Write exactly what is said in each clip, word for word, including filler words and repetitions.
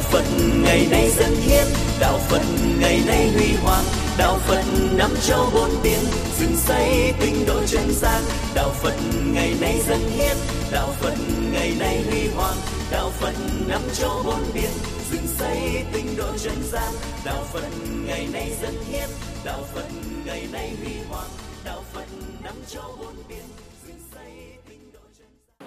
Phật ngày nay dân hiến, đạo Phật ngày nay huy hoàng, đạo Phật năm châu bốn biển, dựng xây tinh độ chân gian. Đạo Phật ngày nay dân hiến, đạo Phật ngày nay huy hoàng, đạo Phật năm châu bốn biển, dựng xây tinh độ chân gian. Đạo Phật ngày nay dân hiến, đạo Phật ngày nay huy hoàng, đạo Phật năm châu bốn biển, dựng xây tinh độ chân gian.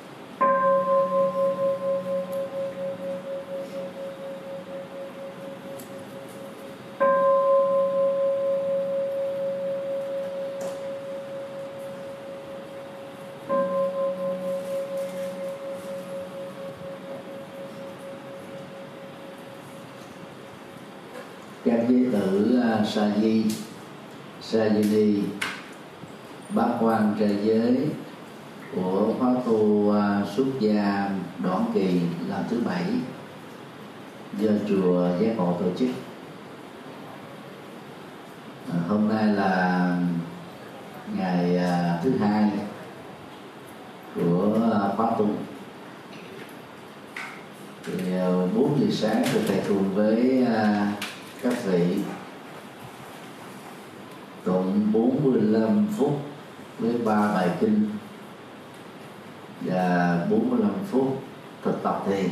Các giới tử sa di, sa di ni, bát quan trai giới của khóa tu xuất gia Đoạn Kỳ lần thứ bảy do chùa Giác Ngộ tổ chức. Hôm nay là ngày thứ hai của khóa tu. Thì bốn giờ sáng thì thầy cùng với các vị tụng bốn mươi lăm phút với ba bài kinh và bốn mươi lăm phút thực tập thiền.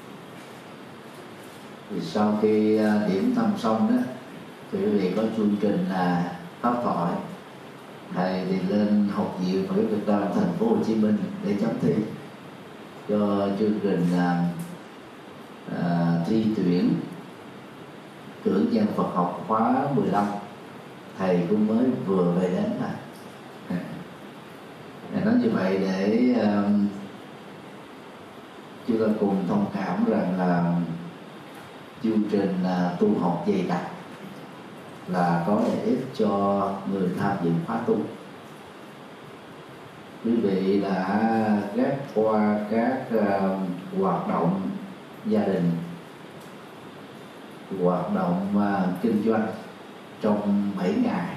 Thì sau khi điểm tâm xong đó thì quý vị có chương trình là pháp thoại, thầy thì lên học viện Phật giáo Việt Nam thành phố Hồ Chí Minh để chấm thi cho chương trình uh, thi tuyển cử nhân Phật học khóa mười lăm. Thầy cũng mới vừa về đến mà. Thầy nói như vậy để uh, chúng ta cùng thông cảm rằng là chương trình uh, tu học dày đặc là có lợi ích cho người tham dự khóa tu. Quý vị đã ghép qua các uh, hoạt động gia đình, hoạt động uh, kinh doanh trong bảy ngày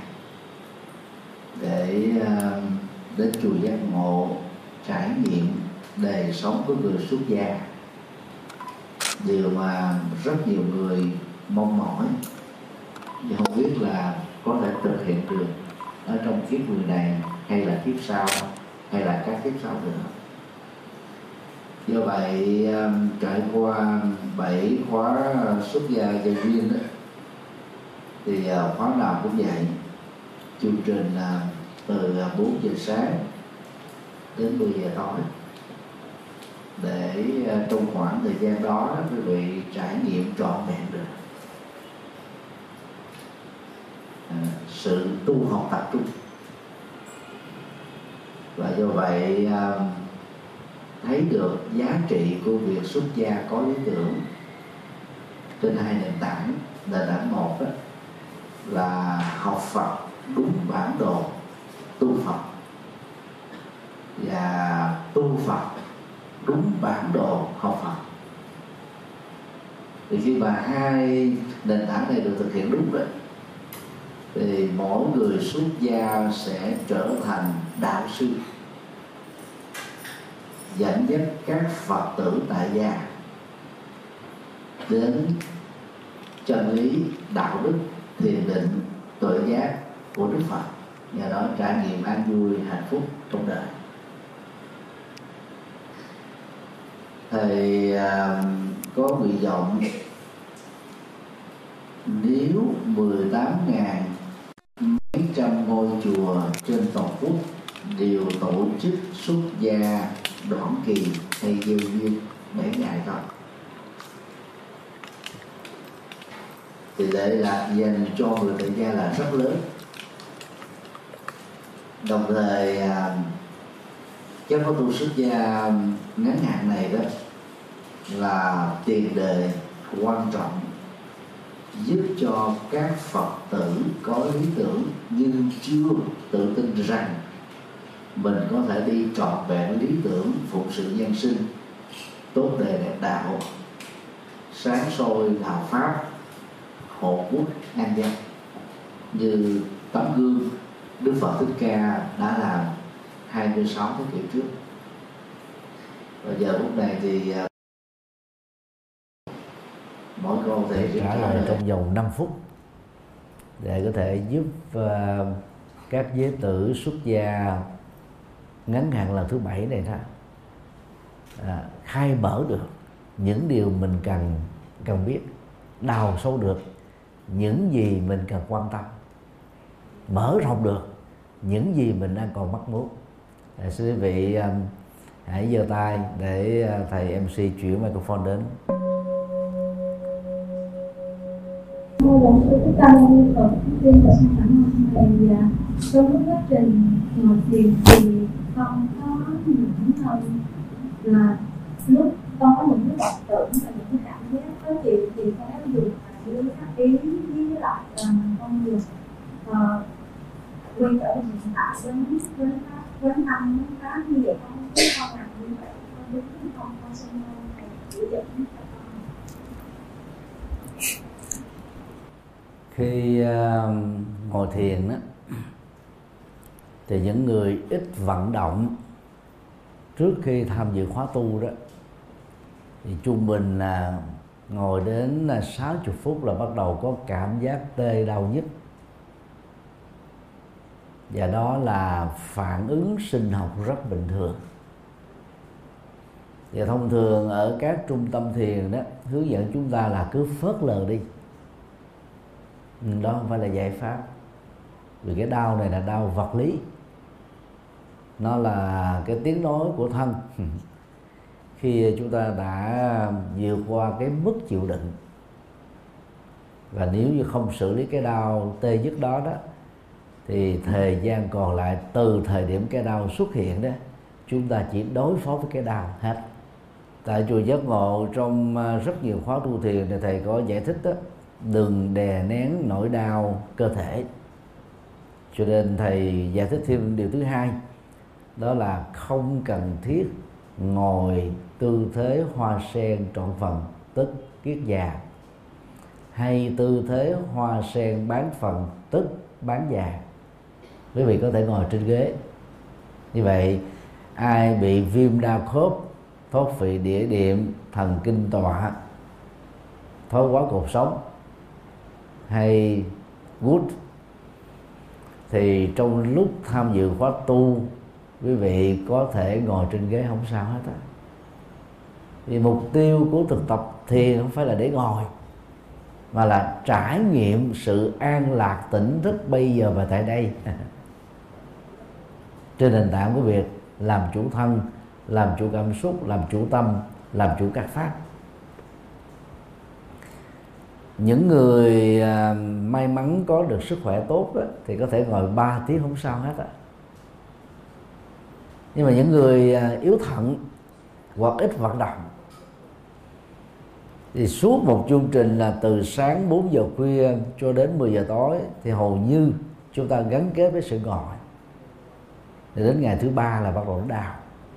để uh, đến chùa Giác Ngộ trải nghiệm đời sống của người xuất gia, điều mà rất nhiều người mong mỏi nhưng không biết là có thể thực hiện được ở trong kiếp người này hay là kiếp sau hay là các kiếp sau nữa. Do vậy trải qua bảy khóa xuất gia gia duyên đó, thì khóa nào cũng vậy. Chương trình từ bốn giờ sáng đến mười giờ tối, để trong khoảng thời gian đó quý vị trải nghiệm trọn vẹn được à, sự tu học tập trung. Và do vậy thấy được giá trị của việc xuất gia có lý tưởng trên hai nền tảng. Nền tảng một đó là học Phật đúng bản đồ tu Phật, và tu Phật đúng bản đồ học Phật. Thì khi mà hai nền tảng này được thực hiện đúng rồi, thì mỗi người xuất gia sẽ trở thành đạo sư, dẫn dắt các Phật tử tại gia đến chân lý, đạo đức, thiền định, tuệ giác của Đức Phật, nhờ đó trải nghiệm an vui, hạnh phúc trong đời. Thầy à, có nguyện vọng nếu mười tám nghìn mấy trăm ngôi chùa trên toàn quốc đều tổ chức xuất gia Đoạn Kỳ hay gieo duyên bảy ngày thôi, thì lệ lạc dành cho người tại gia là rất lớn. Đồng thời cái khóa tu xuất gia ngắn hạn này đó là tiền đề quan trọng giúp cho các Phật tử có lý tưởng nhưng chưa tự tin rằng mình có thể đi trọn vẹn lý tưởng phụng sự nhân sinh, tốt đề đẹp đạo, sáng soi đạo pháp, hộ quốc an dân như tấm gương Đức Phật Thích Ca đã làm hai mươi sáu thế kỷ trước. Và giờ lúc này thì con có thể trả lời trong vòng năm phút để có thể giúp uh, các giới tử xuất gia ngắn hạn lần thứ bảy này đó à, khai mở được những điều mình cần cần biết, đào sâu được những gì mình cần quan tâm, mở rộng được những gì mình đang còn mắc muốn. À, xin quý vị um, hãy giơ tay để uh, thầy em xê chuyển microphone đến. Một số cái câu ở trên và xin cảm ơn thầy. Trong quá trình ngồi thiền thì con có những hơn là lúc có những cái vọng tưởng và những cái cảm giác khó chịu thì có dùng đưa các ý với lại là con dùng quay trở về hiện tại với với với năm cái như vậy không chứ con làm như vậy con đúng không, con xin thầy chỉ dẫn cho con. Khi uh, ngồi thiền đó, thì những người ít vận động trước khi tham dự khóa tu đó thì trung bình là ngồi đến là sáu mươi phút là bắt đầu có cảm giác tê đau nhức, và đó là phản ứng sinh học rất bình thường. Và thông thường ở các trung tâm thiền đó hướng dẫn chúng ta là cứ phớt lờ đi, đó không phải là giải pháp, vì cái đau này là đau vật lý, nó là cái tiếng nói của thân. Khi chúng ta đã vượt qua cái mức chịu đựng, và nếu như không xử lý cái đau tê nhức đó đó thì thời gian còn lại từ thời điểm cái đau xuất hiện đó, chúng ta chỉ đối phó với cái đau hết. Tại chùa Giác Ngộ trong rất nhiều khóa tu thiền thì thầy có giải thích đó, đừng đè nén nỗi đau cơ thể. Cho nên thầy giải thích thêm điều thứ hai, đó là không cần thiết ngồi tư thế hoa sen trọn phần tức kiết già, hay tư thế hoa sen bán phần tức bán già. Quý vị có thể ngồi trên ghế. Như vậy ai bị viêm đa khớp, thoát vị đĩa đệm, thần kinh tọa, thoái hóa cột sống hay gút thì trong lúc tham dự khóa tu quý vị có thể ngồi trên ghế không sao hết á. Vì mục tiêu của thực tập thiền không phải là để ngồi, mà là trải nghiệm sự an lạc tỉnh thức bây giờ và tại đây trên nền tảng của việc làm chủ thân, làm chủ cảm xúc, làm chủ tâm, làm chủ các pháp. Những người à, may mắn có được sức khỏe tốt đó, thì có thể ngồi ba tiếng không sao hết á. Nhưng mà những người à, yếu thận hoặc ít vận động thì suốt một chương trình là từ sáng bốn giờ khuya cho đến mười giờ tối thì hầu như chúng ta gắn kết với sự ngồi, thì đến ngày thứ ba là bắt đầu nó đau.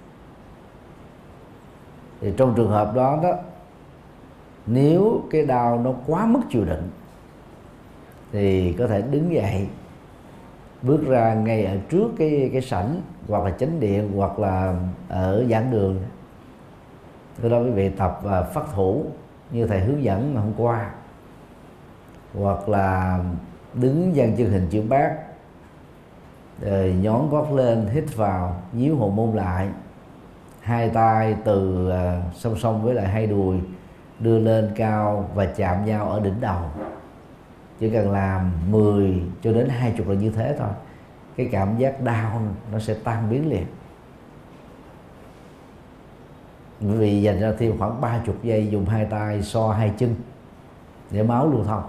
Thì trong trường hợp đó đó, nếu cái đau nó quá mức chịu đựng thì có thể đứng dậy, bước ra ngay ở trước cái cái sảnh hoặc là chánh điện hoặc là ở giảng đường. Từ đó quý vị tập uh, phát thủ như thầy hướng dẫn ngày hôm qua, hoặc là đứng dang chân hình chữ bát, rồi nhón gót lên, hít vào, nhíu hậu môn lại, hai tay từ uh, song song với lại hai đùi đưa lên cao và chạm nhau ở đỉnh đầu. Chỉ cần làm mười cho đến hai mươi lần như thế thôi, cái cảm giác đau nó sẽ tan biến liền. Bởi vì dành ra thêm khoảng ba mươi giây dùng hai tay so hai chân để máu lưu thông.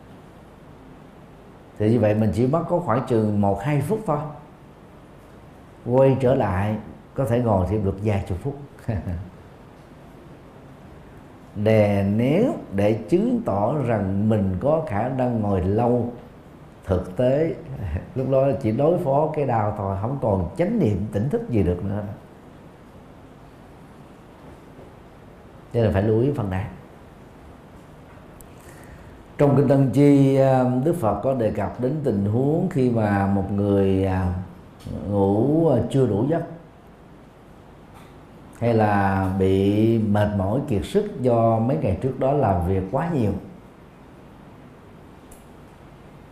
Thì như vậy mình chỉ mất có khoảng chừng một hai phút thôi. Quay trở lại có thể ngồi thêm được vài chục phút. Đè nén để chứng tỏ rằng mình có khả năng ngồi lâu, thực tế lúc đó chỉ đối phó cái đau thôi, không còn chánh niệm tỉnh thức gì được nữa. Cho nên phải lưu ý phần này. Trong kinh Tăng Chi, Đức Phật có đề cập đến tình huống khi mà một người ngủ chưa đủ giấc, hay là bị mệt mỏi kiệt sức do mấy ngày trước đó làm việc quá nhiều,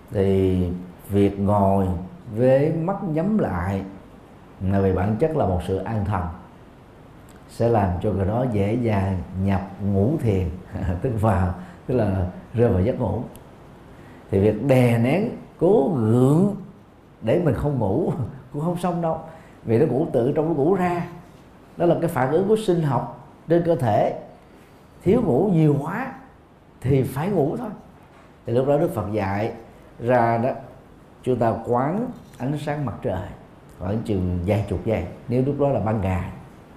thì việc ngồi với mắt nhắm lại là về bản chất là một sự an thần, sẽ làm cho người đó dễ dàng nhập ngủ thiền tức vào tức là rơi vào giấc ngủ. Thì việc đè nén cố gượng để mình không ngủ cũng không xong đâu, vì nó ngủ tự trong nó ngủ ra, đó là cái phản ứng của sinh học trên cơ thể. Thiếu ngủ nhiều quá thì phải ngủ thôi. Thì lúc đó Đức Phật dạy ra đó, chúng ta quán ánh sáng mặt trời khoảng chừng vài chục giây, nếu lúc đó là ban ngày,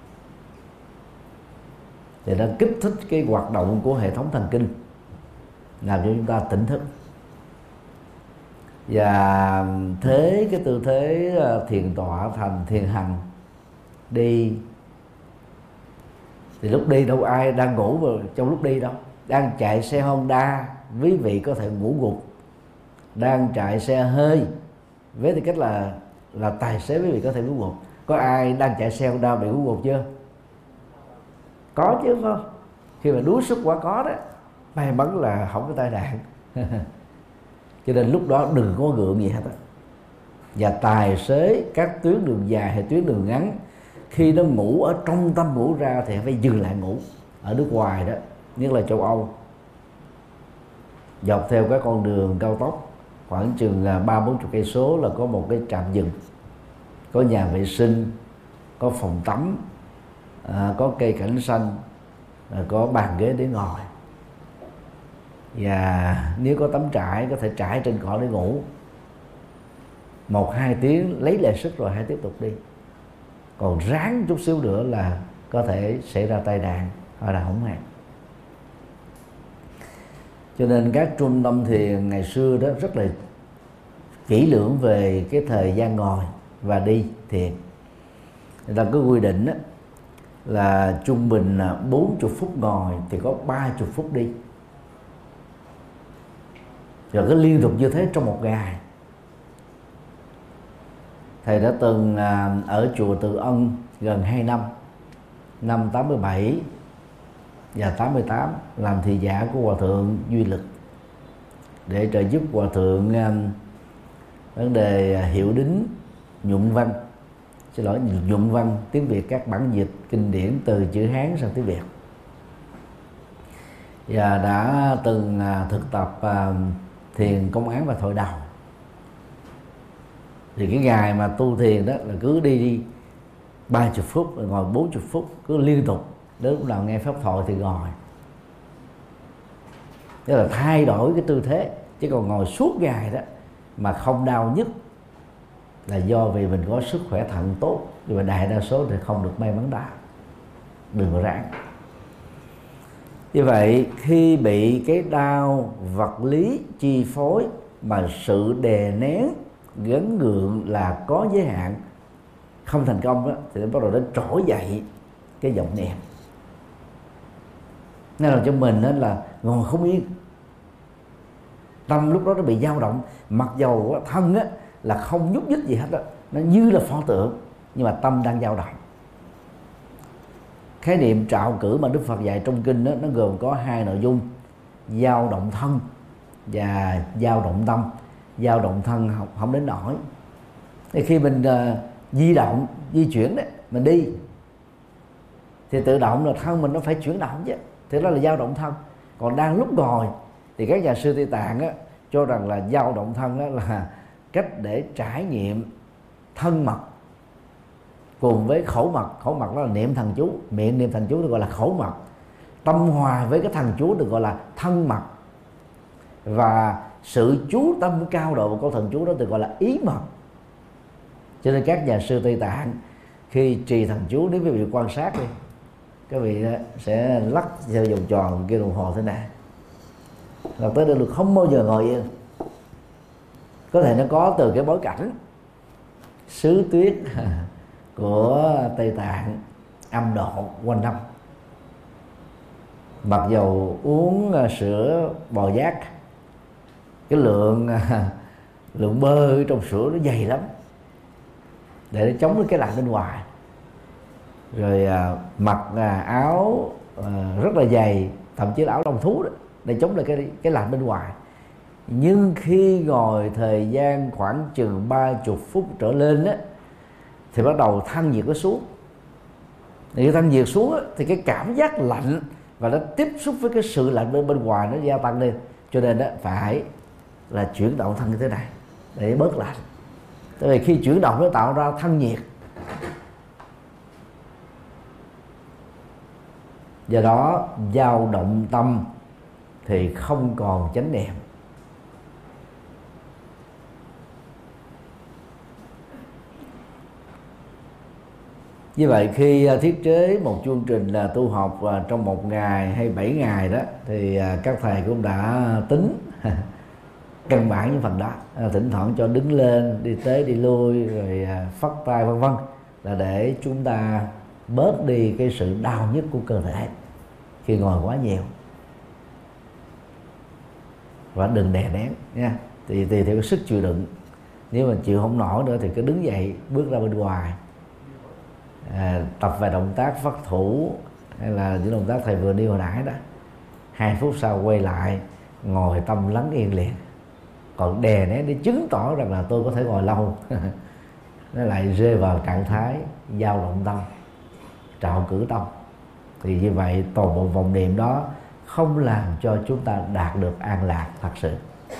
thì nó kích thích cái hoạt động của hệ thống thần kinh, làm cho chúng ta tỉnh thức. Và thế cái tư thế thiền tọa thành thiền hành đi, thì lúc đi đâu ai đang ngủ mà trong lúc đi đâu. Đang chạy xe Honda, quý vị có thể ngủ gục. Đang chạy xe hơi với tư cách là là tài xế, quý vị có thể ngủ gục. Có ai đang chạy xe Honda bị ngủ gục chưa? Có chứ, không? Khi mà đuối sức quá có đó, may mắn là không có tai nạn. Cho nên lúc đó đừng có gượng gì hết á. Và tài xế các tuyến đường dài hay tuyến đường ngắn, khi nó ngủ ở trong tâm ngủ ra thì phải dừng lại ngủ. Ở nước ngoài đó, nhất là châu Âu, dọc theo các con đường cao tốc khoảng chừng ba bốn chục cây số là có một cái trạm dừng, có nhà vệ sinh, có phòng tắm, à, có cây cảnh xanh, à, có bàn ghế để ngồi. Và nếu có tấm trải có thể trải trên cỏ để ngủ một hai tiếng, lấy lại sức rồi hãy tiếp tục đi. Còn ráng chút xíu nữa là có thể xảy ra tai nạn hoặc là hỏng mạng. Cho nên các trung tâm thiền ngày xưa đó rất là kỹ lưỡng về cái thời gian ngồi và đi thiền. Người ta có quy định đó, là trung bình bốn mươi phút ngồi thì có ba mươi phút đi. Rồi cứ liên tục như thế trong một ngày. Thầy đã từng ở chùa Từ Ân gần hai năm, năm tám mươi bảy và tám mươi tám, làm thị giả của Hòa Thượng Duy Lực để trợ giúp Hòa Thượng vấn đề hiệu đính nhuận văn, xin lỗi nhuận văn tiếng Việt, các bản dịch kinh điển từ chữ Hán sang tiếng Việt. Và đã từng thực tập thiền công án và thoại đầu. Thì cái ngày mà tu thiền đó là cứ đi đi ba mươi phút rồi ngồi bốn mươi phút, cứ liên tục, đến lúc nào nghe pháp thoại thì ngồi. Tức là thay đổi cái tư thế, chứ còn ngồi suốt ngày đó mà không đau nhức là do vì mình có sức khỏe thận tốt, nhưng mà đại đa số thì không được may mắn đau. Đừng có ráng. Như vậy khi bị cái đau vật lý chi phối mà sự đè nén gắn gượng là có giới hạn, không thành công đó, thì nó bắt đầu nó trỗi dậy cái vọng niệm. Nên là cho mình đó là ngồi không yên, tâm lúc đó nó bị dao động, mặc dầu thân á là không nhúc nhích gì hết đó, nó như là pho tượng, nhưng mà tâm đang dao động. Khái niệm trạo cử mà Đức Phật dạy trong kinh đó, nó gồm có hai nội dung: dao động thân và dao động tâm. Dao động thân không, không đến nổi. Thì khi mình uh, di động, di chuyển đấy, mình đi thì tự động là thân mình nó phải chuyển động chứ, thì đó là dao động thân. Còn đang lúc ngồi thì các nhà sư Tây Tạng á, cho rằng là dao động thân đó là cách để trải nghiệm thân mật cùng với khẩu mật. Khẩu mật đó là niệm thần chú, miệng niệm thần chú được gọi là khẩu mật. Tâm hòa với cái thần chú được gọi là thân mật. Và sự chú tâm cao độ của câu thần chú đó được gọi là ý mật. Cho nên các nhà sư Tây Tạng khi trì thần chú, nếu quý vị quan sát đi, các vị sẽ lắc theo vòng tròn kia đồng hồ thế này, là tới đây được không bao giờ ngồi yên. Có thể nó có từ cái bối cảnh xứ tuyết của Tây Tạng, âm độ quanh năm, mặc dầu uống sữa bò giác, cái lượng lượng bơ trong sữa nó dày lắm để nó chống với cái lạnh bên ngoài. Rồi à, mặc à, áo à, rất là dày, thậm chí là áo lông thú đó, để chống lại cái cái lạnh bên ngoài. Nhưng khi ngồi thời gian khoảng chừng ba chục phút trở lên á, thì bắt đầu thân nhiệt nó xuống. Thì thân nhiệt xuống á, thì cái cảm giác lạnh và nó tiếp xúc với cái sự lạnh bên bên ngoài nó gia tăng lên. Cho nên đó phải là chuyển động thân như thế này để bớt lạnh. Tại vì khi chuyển động nó tạo ra thân nhiệt. Do đó dao động tâm thì không còn chánh niệm. Như vậy khi thiết kế một chương trình là tu học trong một ngày hay bảy ngày đó, thì các thầy cũng đã tính căn bản những phần đó, thỉnh thoảng cho đứng lên, đi tới đi lui, rồi phất tay vân vân, là để chúng ta bớt đi cái sự đau nhức của cơ thể khi ngồi quá nhiều. Và đừng đè nén nha, thì tùy theo cái sức chịu đựng. Nếu mà chịu không nổi nữa thì cứ đứng dậy bước ra bên ngoài, à, tập vài động tác phất thủ hay là những động tác thầy vừa nêu hồi nãy đó. Hai phút sau quay lại ngồi tâm lắng yên liền. Còn đè nén để chứng tỏ rằng là tôi có thể ngồi lâu nó lại rơi vào trạng thái dao động tâm, trạo cử tâm. Thì như vậy toàn bộ vòng niệm đó không làm cho chúng ta đạt được an lạc thật sự.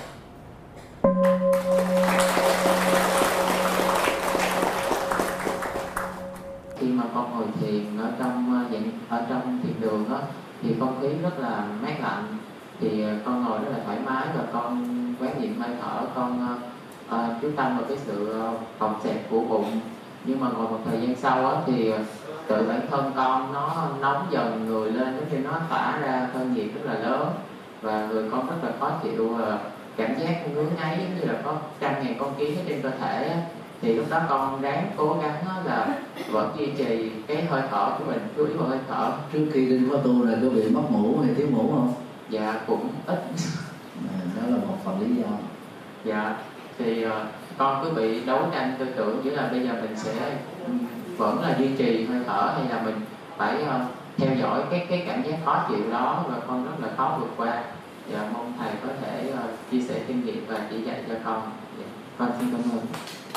Khi mà con ngồi thiền ở trong ở trong thiền đường đó, thì không khí rất là mát lạnh, thì con ngồi rất là thoải mái và con quán niệm hơi thở, con uh, chú tâm vào cái sự phòng xẹp của bụng. Nhưng mà ngồi một thời gian sau đó, thì tự bản thân con nó nóng dần người lên, giống như nó tỏa ra thân nhiệt rất là lớn và người con rất là khó chịu, cảm giác ngứa ngáy giống như là có trăm ngàn con kiến ở trên cơ thể. Thì lúc đó con ráng cố gắng là vẫn duy trì cái hơi thở của mình, chú ý vào hơi thở. Trước khi đi khóa tu là có bị mất ngủ hay thiếu ngủ không? Dạ cũng ít. Đó là một phần lý do. Dạ thì uh, con cứ bị đấu tranh tư tưởng giữa là bây giờ mình sẽ vẫn là duy trì hơi thở hay là mình phải uh, theo dõi cái cái cảm giác khó chịu đó, và con rất là khó vượt qua. Dạ mong thầy có thể uh, chia sẻ kinh nghiệm và chỉ dạy cho con. Dạ, con xin cảm ơn.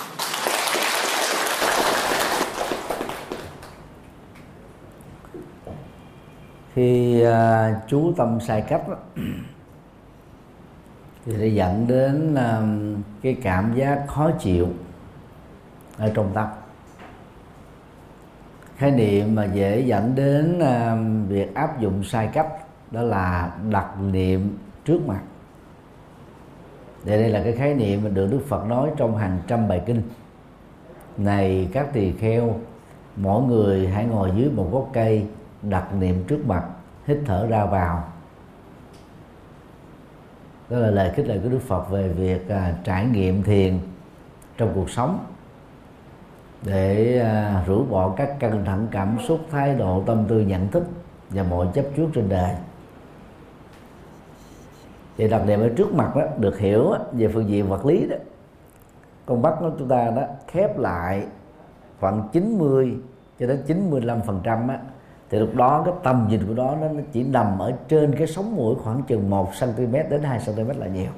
Khi uh, chú tâm sai cách đó, thì sẽ dẫn đến uh, cái cảm giác khó chịu ở trong tâm. Khái niệm mà dễ dẫn đến uh, việc áp dụng sai cách đó là đặt niệm trước mặt. Đây, đây là cái khái niệm mà được Đức Phật nói trong hàng trăm bài kinh. Này các tỳ kheo, mỗi người hãy ngồi dưới một gốc cây, đặt niệm trước mặt, hít thở ra vào. Đó là lời khích lệ của Đức Phật về việc à, trải nghiệm thiền trong cuộc sống, để à, rũ bỏ các căng thẳng cảm xúc, thái độ, tâm tư, nhận thức và mọi chấp trước trên đời. Thì đặt niệm ở trước mặt đó được hiểu đó, về phương diện vật lý đó, con mắt của chúng ta đó khép lại khoảng chín mươi cho đến chín mươi lăm phần trăm á, thì lúc đó cái tầm nhìn của nó nó chỉ nằm ở trên cái sống mũi khoảng chừng một xăng ti mét đến hai xăng ti mét là nhiều.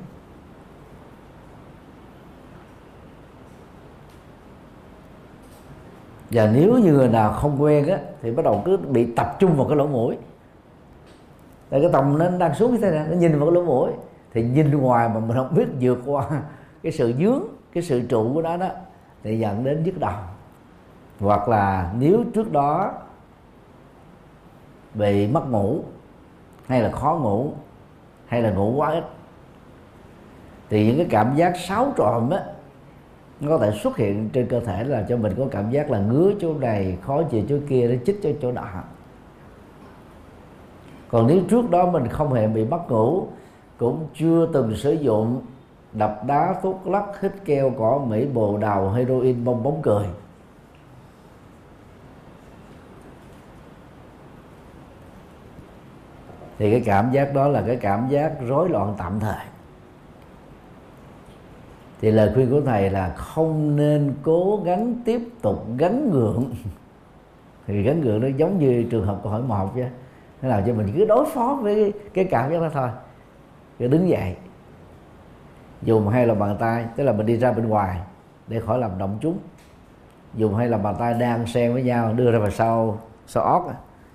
Và nếu như người nào không quen á, thì bắt đầu cứ bị tập trung vào cái lỗ mũi. Tại cái tầm nó đang xuống như thế này, nó nhìn vào cái lỗ mũi, thì nhìn ngoài mà mình không biết vượt qua cái sự dướng, cái sự trụ của nó đó, thì dẫn đến nhức đầu. Hoặc là nếu trước đó bị mất ngủ, hay là khó ngủ, hay là ngủ quá ít, thì những cái cảm giác xáo trộn á nó có thể xuất hiện trên cơ thể, là cho mình có cảm giác là ngứa chỗ này, khó chịu chỗ kia, nó chích cho chỗ đó. Còn nếu trước đó mình không hề bị mất ngủ, cũng chưa từng sử dụng đập đá, thuốc lắc, hít keo, cỏ Mỹ, bồ đào, heroin, bong bóng cười, thì cái cảm giác đó là cái cảm giác rối loạn tạm thời. Thì lời khuyên của thầy là không nên cố gắng tiếp tục gắn gượng. Thì gắn gượng nó giống như trường hợp câu hỏi một chứ, nó làm cho mình cứ đối phó với cái cảm giác đó thôi. Cứ đứng dậy, Dùng hai lòng bàn tay, tức là mình đi ra bên ngoài để khỏi làm động chúng. Dùng hai lòng bàn tay đang xen với nhau, đưa ra vào sau sau ót,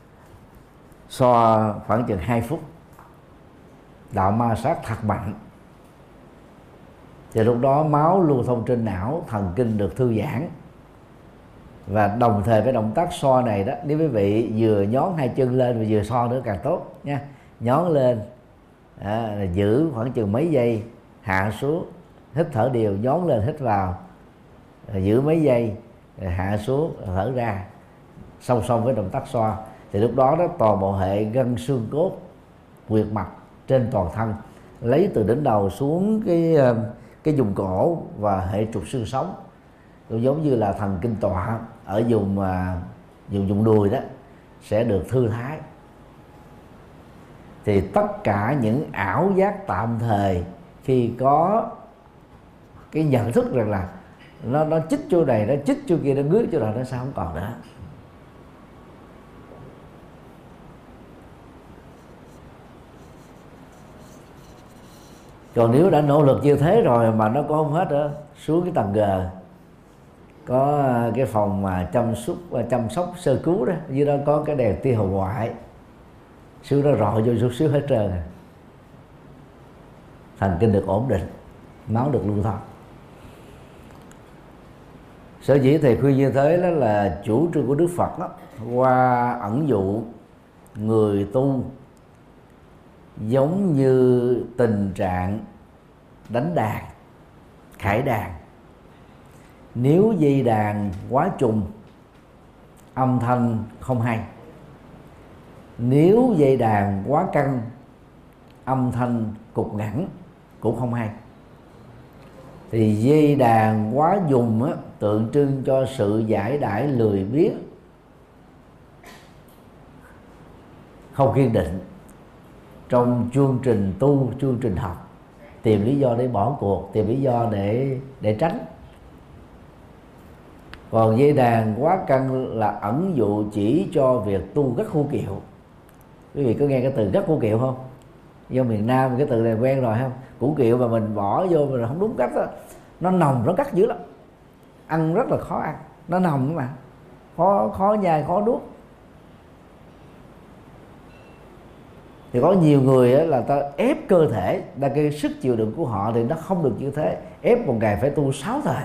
xoa khoảng chừng hai phút, đạo ma sát thật mạnh. Thì lúc đó máu lưu thông trên não, thần kinh được thư giãn. Và đồng thời với động tác xoa này đó, nếu quý vị vừa nhón hai chân lên và vừa xoa nữa càng tốt nha. Nhón lên, à, giữ khoảng chừng mấy giây, hạ xuống, hít thở đều, nhón lên hít vào, giữ mấy giây, hạ xuống thở ra, song song với động tác xoa. Thì lúc đó đó toàn bộ hệ gân xương cốt, huyệt mạch trên toàn thân, lấy từ đỉnh đầu xuống cái cái vùng cổ và hệ trục xương sống, cũng giống như là thần kinh tọa ở vùng vùng vùng đùi đó sẽ được thư thái. Thì tất cả những ảo giác tạm thời khi có cái nhận thức rằng là nó nó chích chỗ này, nó chích chỗ kia, nó ngứa chỗ nào, nó sao không còn nữa. Còn nếu đã nỗ lực như thế rồi mà nó có không hết nữa, xuống cái tầng G có cái phòng mà chăm sóc chăm sóc sơ cứu đó, dưới đó có cái đèn tia hồng ngoại, xuống đó rọi vô chút xíu hết trơn, thần kinh được ổn định, máu được lưu thông. Sở dĩ thầy khuyên như thế đó là chủ trương của Đức Phật đó, qua ẩn dụ người tu giống như tình trạng đánh đàn, khải đàn. Nếu dây đàn quá trùng, âm thanh không hay. Nếu dây đàn quá căng, âm thanh cục ngắn cũng không hay. Thì dây đàn quá dùng á, tượng trưng cho sự giải đãi lười biếng, không kiên định trong chương trình tu, chương trình học, tìm lý do để bỏ cuộc, tìm lý do để để tránh. Còn dây đàn quá căng là ẩn dụ chỉ cho việc tu gắt khu kiệu. Quý vị có nghe cái từ gắt khu kiệu không? Do miền Nam cái từ này quen rồi không? Củ kiệu mà mình bỏ vô mà không đúng cách đó, nó nồng, nó cắt dữ lắm, ăn rất là khó ăn, nó nồng mà khó khó nhai, khó nuốt. Thì có nhiều người á, là ta ép cơ thể, là cái sức chịu đựng của họ thì nó không được như thế. Ép một ngày phải tu sáu thời.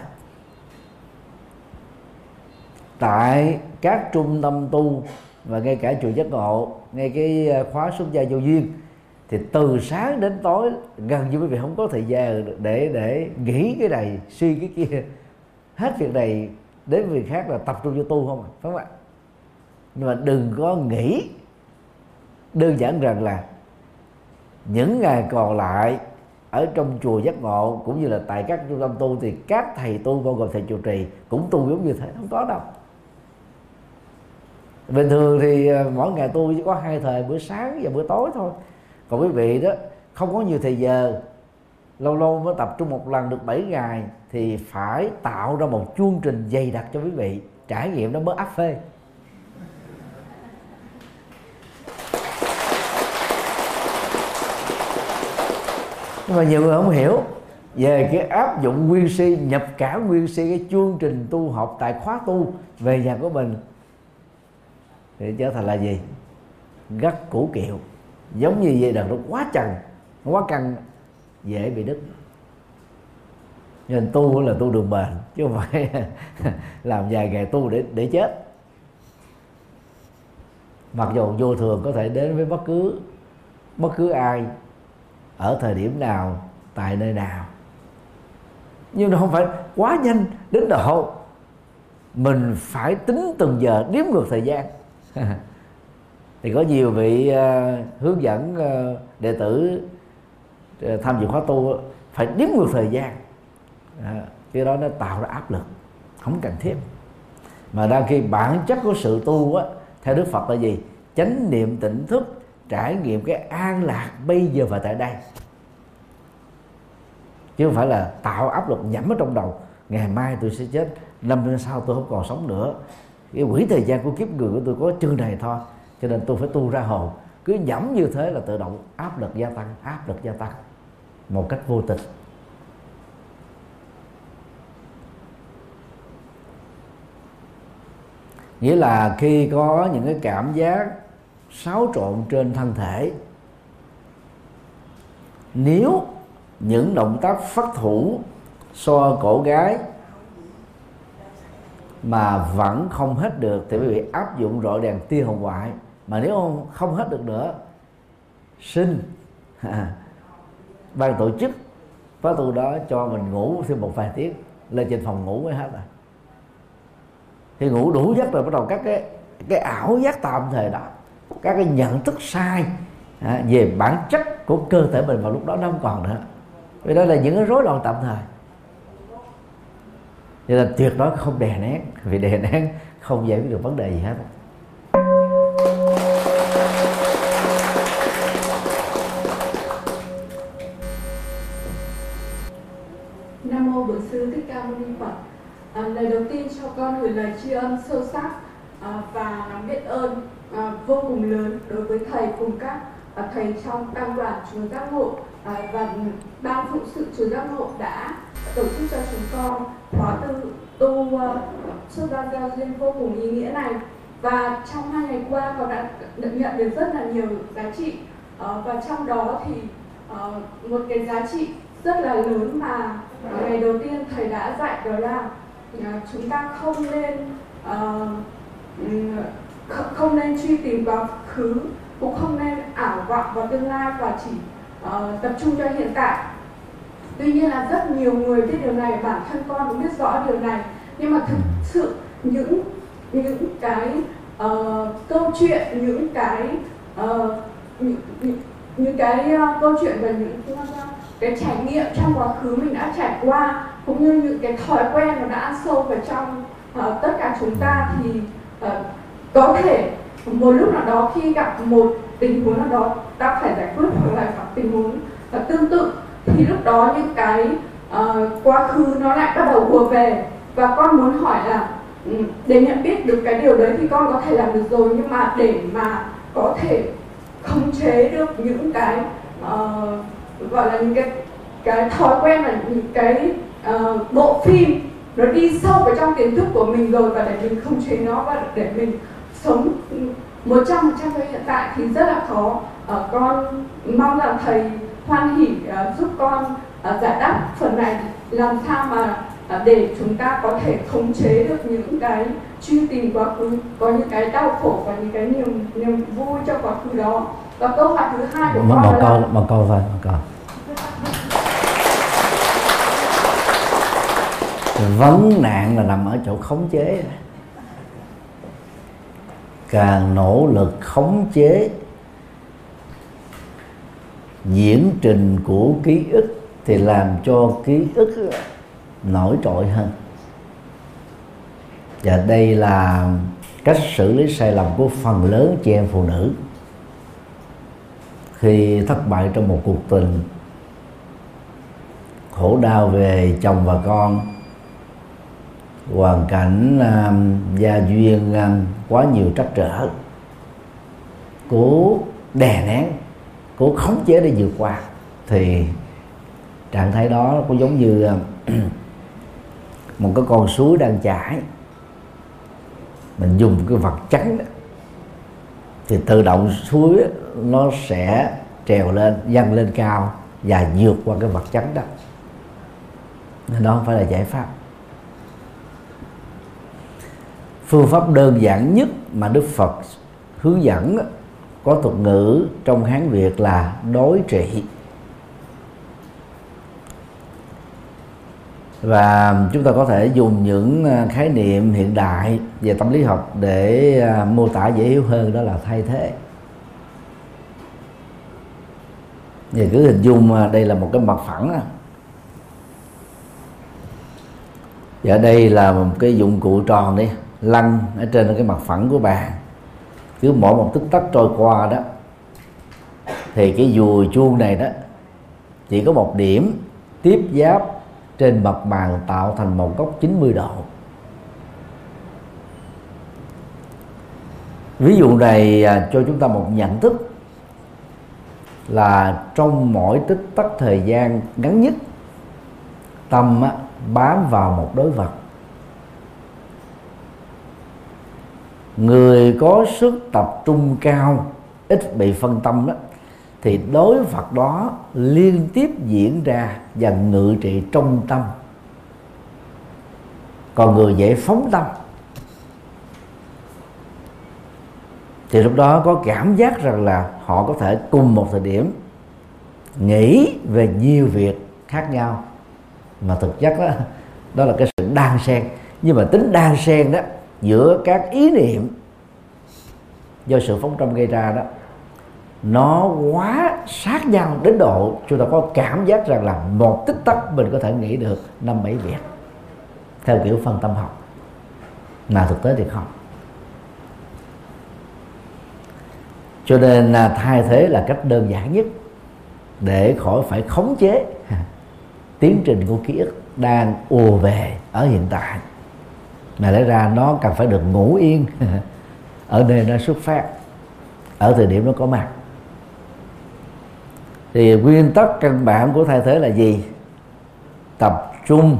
Tại các trung tâm tu và ngay cả chùa Giác Ngộ, ngay cái khóa xuất gia vô duyên, thì từ sáng đến tối gần như quý vị không có thời gian để để nghĩ cái này, suy cái kia, hết việc này đến việc khác là tập trung vô tu không, phải không ạ? Nhưng mà đừng có nghĩ đơn giản rằng là những ngày còn lại ở trong chùa Giác Ngộ cũng như là tại các trung tâm tu thì các thầy tu bao gồm thầy trụ trì cũng tu giống như thế, không có đâu. Bình thường thì mỗi ngày tu chỉ có hai thời, bữa sáng và bữa tối thôi. Còn quý vị đó không có nhiều thời giờ, lâu lâu mới tập trung một lần được bảy ngày, thì phải tạo ra một chương trình dày đặc cho quý vị trải nghiệm, nó mới áp phê. Nhưng mà nhiều người không hiểu về cái áp dụng nguyên si, nhập cả nguyên si cái chương trình tu học tại khóa tu về nhà của mình, thì trở thành là gì? Gắt củ kiệu. Giống như dây đàn nó quá chằng, nó quá căng, dễ bị đứt. Nên tu là tu đường bền, chứ không phải làm vài ngày tu để để chết. Mặc dù vô thường có thể đến với bất cứ bất cứ ai, ở thời điểm nào, tại nơi nào, nhưng nó không phải quá nhanh đến độ mình phải tính từng giờ, đếm ngược thời gian. Thì có nhiều vị uh, hướng dẫn uh, đệ tử uh, tham dự khóa tu phải đếm ngược thời gian, à, cái đó nó tạo ra áp lực không cần thiết. Mà đang khi bản chất của sự tu á, theo Đức Phật là gì? Chánh niệm tỉnh thức, trải nghiệm cái an lạc bây giờ và tại đây, chứ không phải là tạo áp lực nhẩm ở trong đầu. Ngày mai tôi sẽ chết, năm năm sau tôi không còn sống nữa, cái quỹ thời gian của kiếp người của tôi có chừng này thôi, cho nên tôi phải tu ra hồn. Cứ nhẩm như thế là tự động áp lực gia tăng, áp lực gia tăng một cách vô tình. Nghĩa là khi có những cái cảm giác xáo trộn trên thân thể, nếu những động tác phát thủ xoa cổ gái mà vẫn không hết được thì quý vị áp dụng rọi đèn tia hồng ngoại. Mà nếu không, không hết được nữa, xin ban tổ chức khóa tu đó cho mình ngủ thêm một vài tiếng, lên trên phòng ngủ mới hết rồi. Thì ngủ đủ giấc rồi bắt đầu các cái cái ảo giác tạm thời đó, các cái nhận thức sai à, về bản chất của cơ thể mình vào lúc đó nó không còn nữa. Vì đó là những cái rối loạn tạm thời. Cho nên tuyệt đối không đè nén, vì đè nén không giải quyết được vấn đề gì hết. Nam mô Bổn Sư Thích Ca Mâu Ni Phật. À, lời đầu tiên cho con gửi lời tri ân sâu sắc à, và lòng biết ơn à, vô cùng lớn đối với thầy cùng các à, thầy trong tăng đoàn chùa Giác Ngộ à, và ban phụng sự chùa Giác Ngộ đã tổ chức cho chúng con khóa tu tu uh, xuất gia giao duyên vô cùng ý nghĩa này. Và trong hai ngày qua con đã nhận được rất là nhiều giá trị uh, và trong đó thì uh, một cái giá trị rất là lớn mà ngày đầu tiên thầy đã dạy đó là uh, chúng ta không nên uh, không nên truy tìm quá khứ, cũng không nên ảo vọng vào tương lai và chỉ uh, tập trung cho hiện tại. Tuy nhiên là rất nhiều người biết điều này, bản thân con cũng biết rõ điều này, nhưng mà thực sự những những cái uh, câu chuyện, những cái uh, những, những, những cái uh, câu chuyện và những uh, cái trải nghiệm trong quá khứ mình đã trải qua, cũng như những cái thói quen nó đã ăn sâu vào trong uh, tất cả chúng ta, thì uh, có thể một lúc nào đó khi gặp một tình huống nào đó ta phải giải quyết hoặc là gặp tình huống uh, tương tự, thì lúc đó những cái uh, quá khứ nó lại bắt đầu ùa về. Và con muốn hỏi là um, để nhận biết được cái điều đấy thì con có thể làm được rồi, nhưng mà để mà có thể khống chế được những cái uh, gọi là những cái cái thói quen và những cái uh, bộ phim nó đi sâu vào trong tiềm thức của mình rồi, và để mình khống chế nó và để mình sống một trăm phần trăm cho hiện tại thì rất là khó. Uh, con mong rằng thầy hoan hỉ uh, giúp con uh, giải đáp phần này, làm sao mà uh, để chúng ta có thể khống chế được những cái truy tìm quá khứ, có những cái đau khổ và những cái niềm niềm vui trong quá khứ đó. Và câu hỏi thứ hai của một, con một là câu một câu thôi một câu vấn nạn là nằm ở chỗ khống chế. Càng nỗ lực khống chế diễn trình của ký ức thì làm cho ký ức nổi trội hơn. Và đây là cách xử lý sai lầm của phần lớn chị em phụ nữ khi thất bại trong một cuộc tình, khổ đau về chồng và con, hoàn cảnh uh, gia duyên uh, quá nhiều trắc trở, cố đè nén, cố khống chế để vượt qua, thì trạng thái đó cũng giống như uh, một cái con suối đang chảy, mình dùng cái vật trắng đó, thì tự động suối nó sẽ trèo lên, dâng lên cao và vượt qua cái vật trắng đó. Nên đó không phải là giải pháp. Phương pháp đơn giản nhất mà Đức Phật hướng dẫn có thuật ngữ trong Hán Việt là đối trị. Và chúng ta có thể dùng những khái niệm hiện đại về tâm lý học để mô tả dễ hiểu hơn, đó là thay thế. Thì cứ hình dung đây là một cái mặt phẳng, và đây là một cái dụng cụ tròn đi, lăn ở trên cái mặt phẳng của bàn. Cứ mỗi một tích tắc trôi qua đó thì cái dùi chuông này đó chỉ có một điểm tiếp giáp trên mặt bàn tạo thành một góc chín mươi độ. Ví dụ này cho chúng ta một nhận thức là trong mỗi tích tắc thời gian ngắn nhất, tâm á, bám vào một đối vật. người có sức tập trung cao, ít bị phân tâm đó, thì đối vật đó liên tiếp diễn ra và ngự trị trong tâm. Còn người dễ phóng tâm thì lúc đó có cảm giác rằng là họ có thể cùng một thời điểm nghĩ về nhiều việc khác nhau, mà thực chất đó, đó là cái sự đan xen. Nhưng mà tính đan xen đó giữa các ý niệm do sự phóng tâm gây ra đó, nó quá sát nhau đến độ chúng ta có cảm giác rằng là một tích tắc mình có thể nghĩ được năm bảy việc theo kiểu phân tâm học, mà thực tế thì không. Cho nên là thay thế là cách đơn giản nhất để khỏi phải khống chế tiến trình của ký ức đang ùa về ở hiện tại, mà lẽ ra nó cần phải được ngủ yên ở nơi nó xuất phát, ở thời điểm nó có mặt. Thì nguyên tắc căn bản của thay thế là gì? Tập trung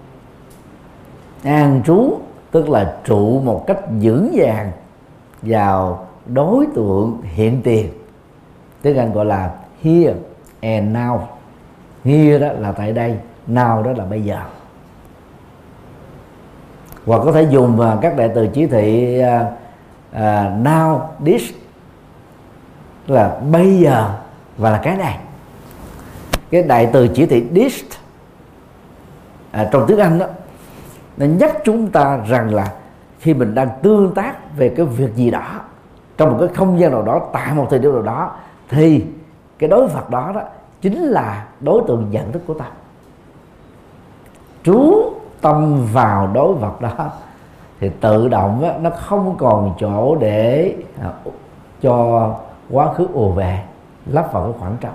an trú, tức là trụ một cách vững vàng vào đối tượng hiện tiền, tiếng Anh gọi là here and now. Here đó là tại đây, now đó là bây giờ. Hoặc có thể dùng các đại từ chỉ thị uh, uh, now this, là bây giờ và là cái này. Cái đại từ chỉ thị this à, trong tiếng Anh đó, nó nhắc chúng ta rằng là khi mình đang tương tác về cái việc gì đó trong một cái không gian nào đó, tại một thời điểm nào đó, thì cái đối vật đó đó chính là đối tượng nhận thức của ta. Trú tâm vào đối vật đó thì tự động đó, nó không còn chỗ để à, cho quá khứ ùa về lắp vào cái khoảng trống.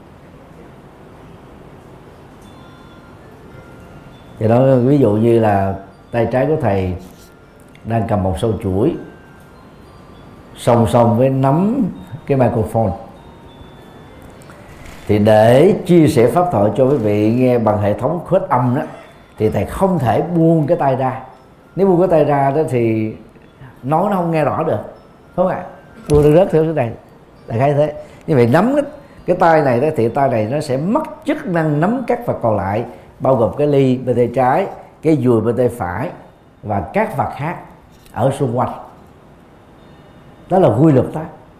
Thì đó, ví dụ như là tay trái của thầy đang cầm một sâu chuỗi song song với nắm cái microphone, thì để chia sẻ pháp thoại cho quý vị nghe bằng hệ thống khuếch âm đó, thì thầy không thể buông cái tay ra. Nếu buông cái tay ra đó thì nói nó không nghe rõ được, đúng không ạ? Buông nó rớt theo cái này là cái thế. Như vậy nắm cái, cái tay này đó, thì tay này nó sẽ mất chức năng nắm các vật còn lại, bao gồm cái ly bên tay trái, cái dùi bên tay phải và các vật khác ở xung quanh. Đó là quy luật đó.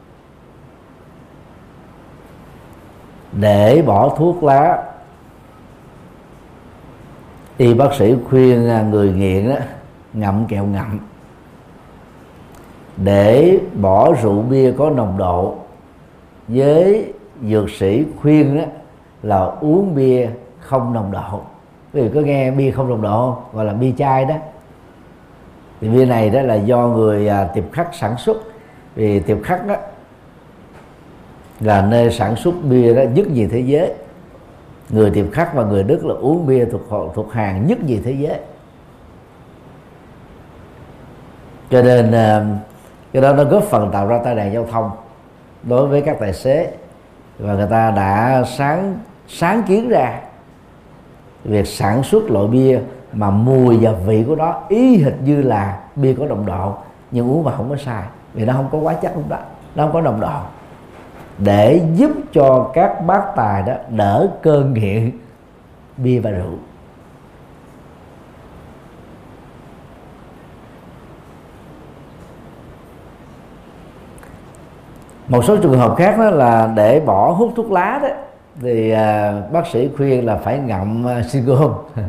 Để bỏ thuốc lá, y bác sĩ khuyên người nghiện đó, ngậm kẹo ngậm. Để bỏ rượu bia có nồng độ, với dược sĩ khuyên đó là uống bia không nồng độ. Quý vị có nghe bia không nồng độ gọi là bia chai đó. Thì bia này đó là do người à, Tiệp Khắc sản xuất. Vì Tiệp Khắc đó là nơi sản xuất bia đó nhất nhì thế giới. Người Tiệp Khắc và người Đức là uống bia thuộc thuộc hàng nhất nhì thế giới. Cho nên cái đó nó góp phần tạo ra tai nạn giao thông đối với các tài xế, và người ta đã sáng sáng kiến ra việc sản xuất loại bia mà mùi và vị của nó y hệt như là bia có nồng độ, nhưng uống vào không có sai, vì nó không có hóa chất trong đó, nó không có nồng độ, để giúp cho các bác tài đó đỡ cơn nghiện bia và rượu. Một số trường hợp khác đó là để bỏ hút thuốc lá đó, thì à, bác sĩ khuyên là phải ngậm uh, sinh gôm.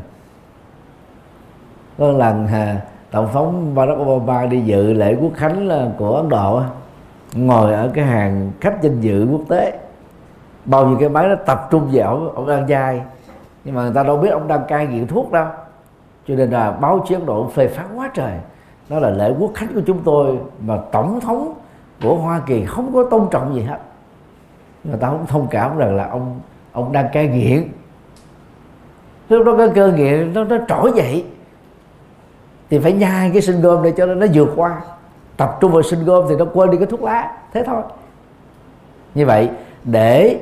Có lần à, tổng thống Barack Obama đi dự lễ quốc khánh của Ấn Độ, ngồi ở cái hàng khách danh dự quốc tế, bao nhiêu cái máy nó tập trung vào ông, ông ăn chay, nhưng mà người ta đâu biết ông đang cai nghiện thuốc đâu, cho nên là báo chí Ấn Độ phê phán quá trời. Đó là lễ quốc khánh của chúng tôi mà tổng thống của Hoa Kỳ không có tôn trọng gì hết. Người ta không thông cảm rằng là ông ông đang cai nghiện. Lúc đó cái cơn nghiện nó nó trỗi dậy thì phải nhai cái sinh gôm để cho nó vượt qua. Tập trung vào sinh gôm thì nó quên đi cái thuốc lá, thế thôi. Như vậy để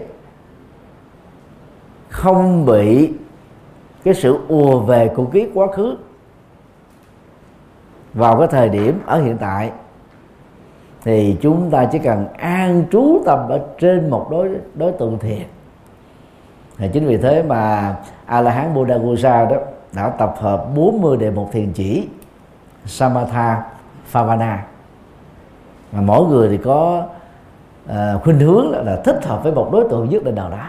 không bị cái sự ùa về của ký quá khứ vào cái thời điểm ở hiện tại, thì chúng ta chỉ cần an trú tâm ở trên một đối đối tượng thiền. Thì chính vì thế mà A La Hán Buddhaghosa đó đã tập hợp bốn mươi đề mục thiền chỉ Samatha Phavana, mà mỗi người thì có uh, khuynh hướng là, là thích hợp với một đối tượng nhất định nào đó.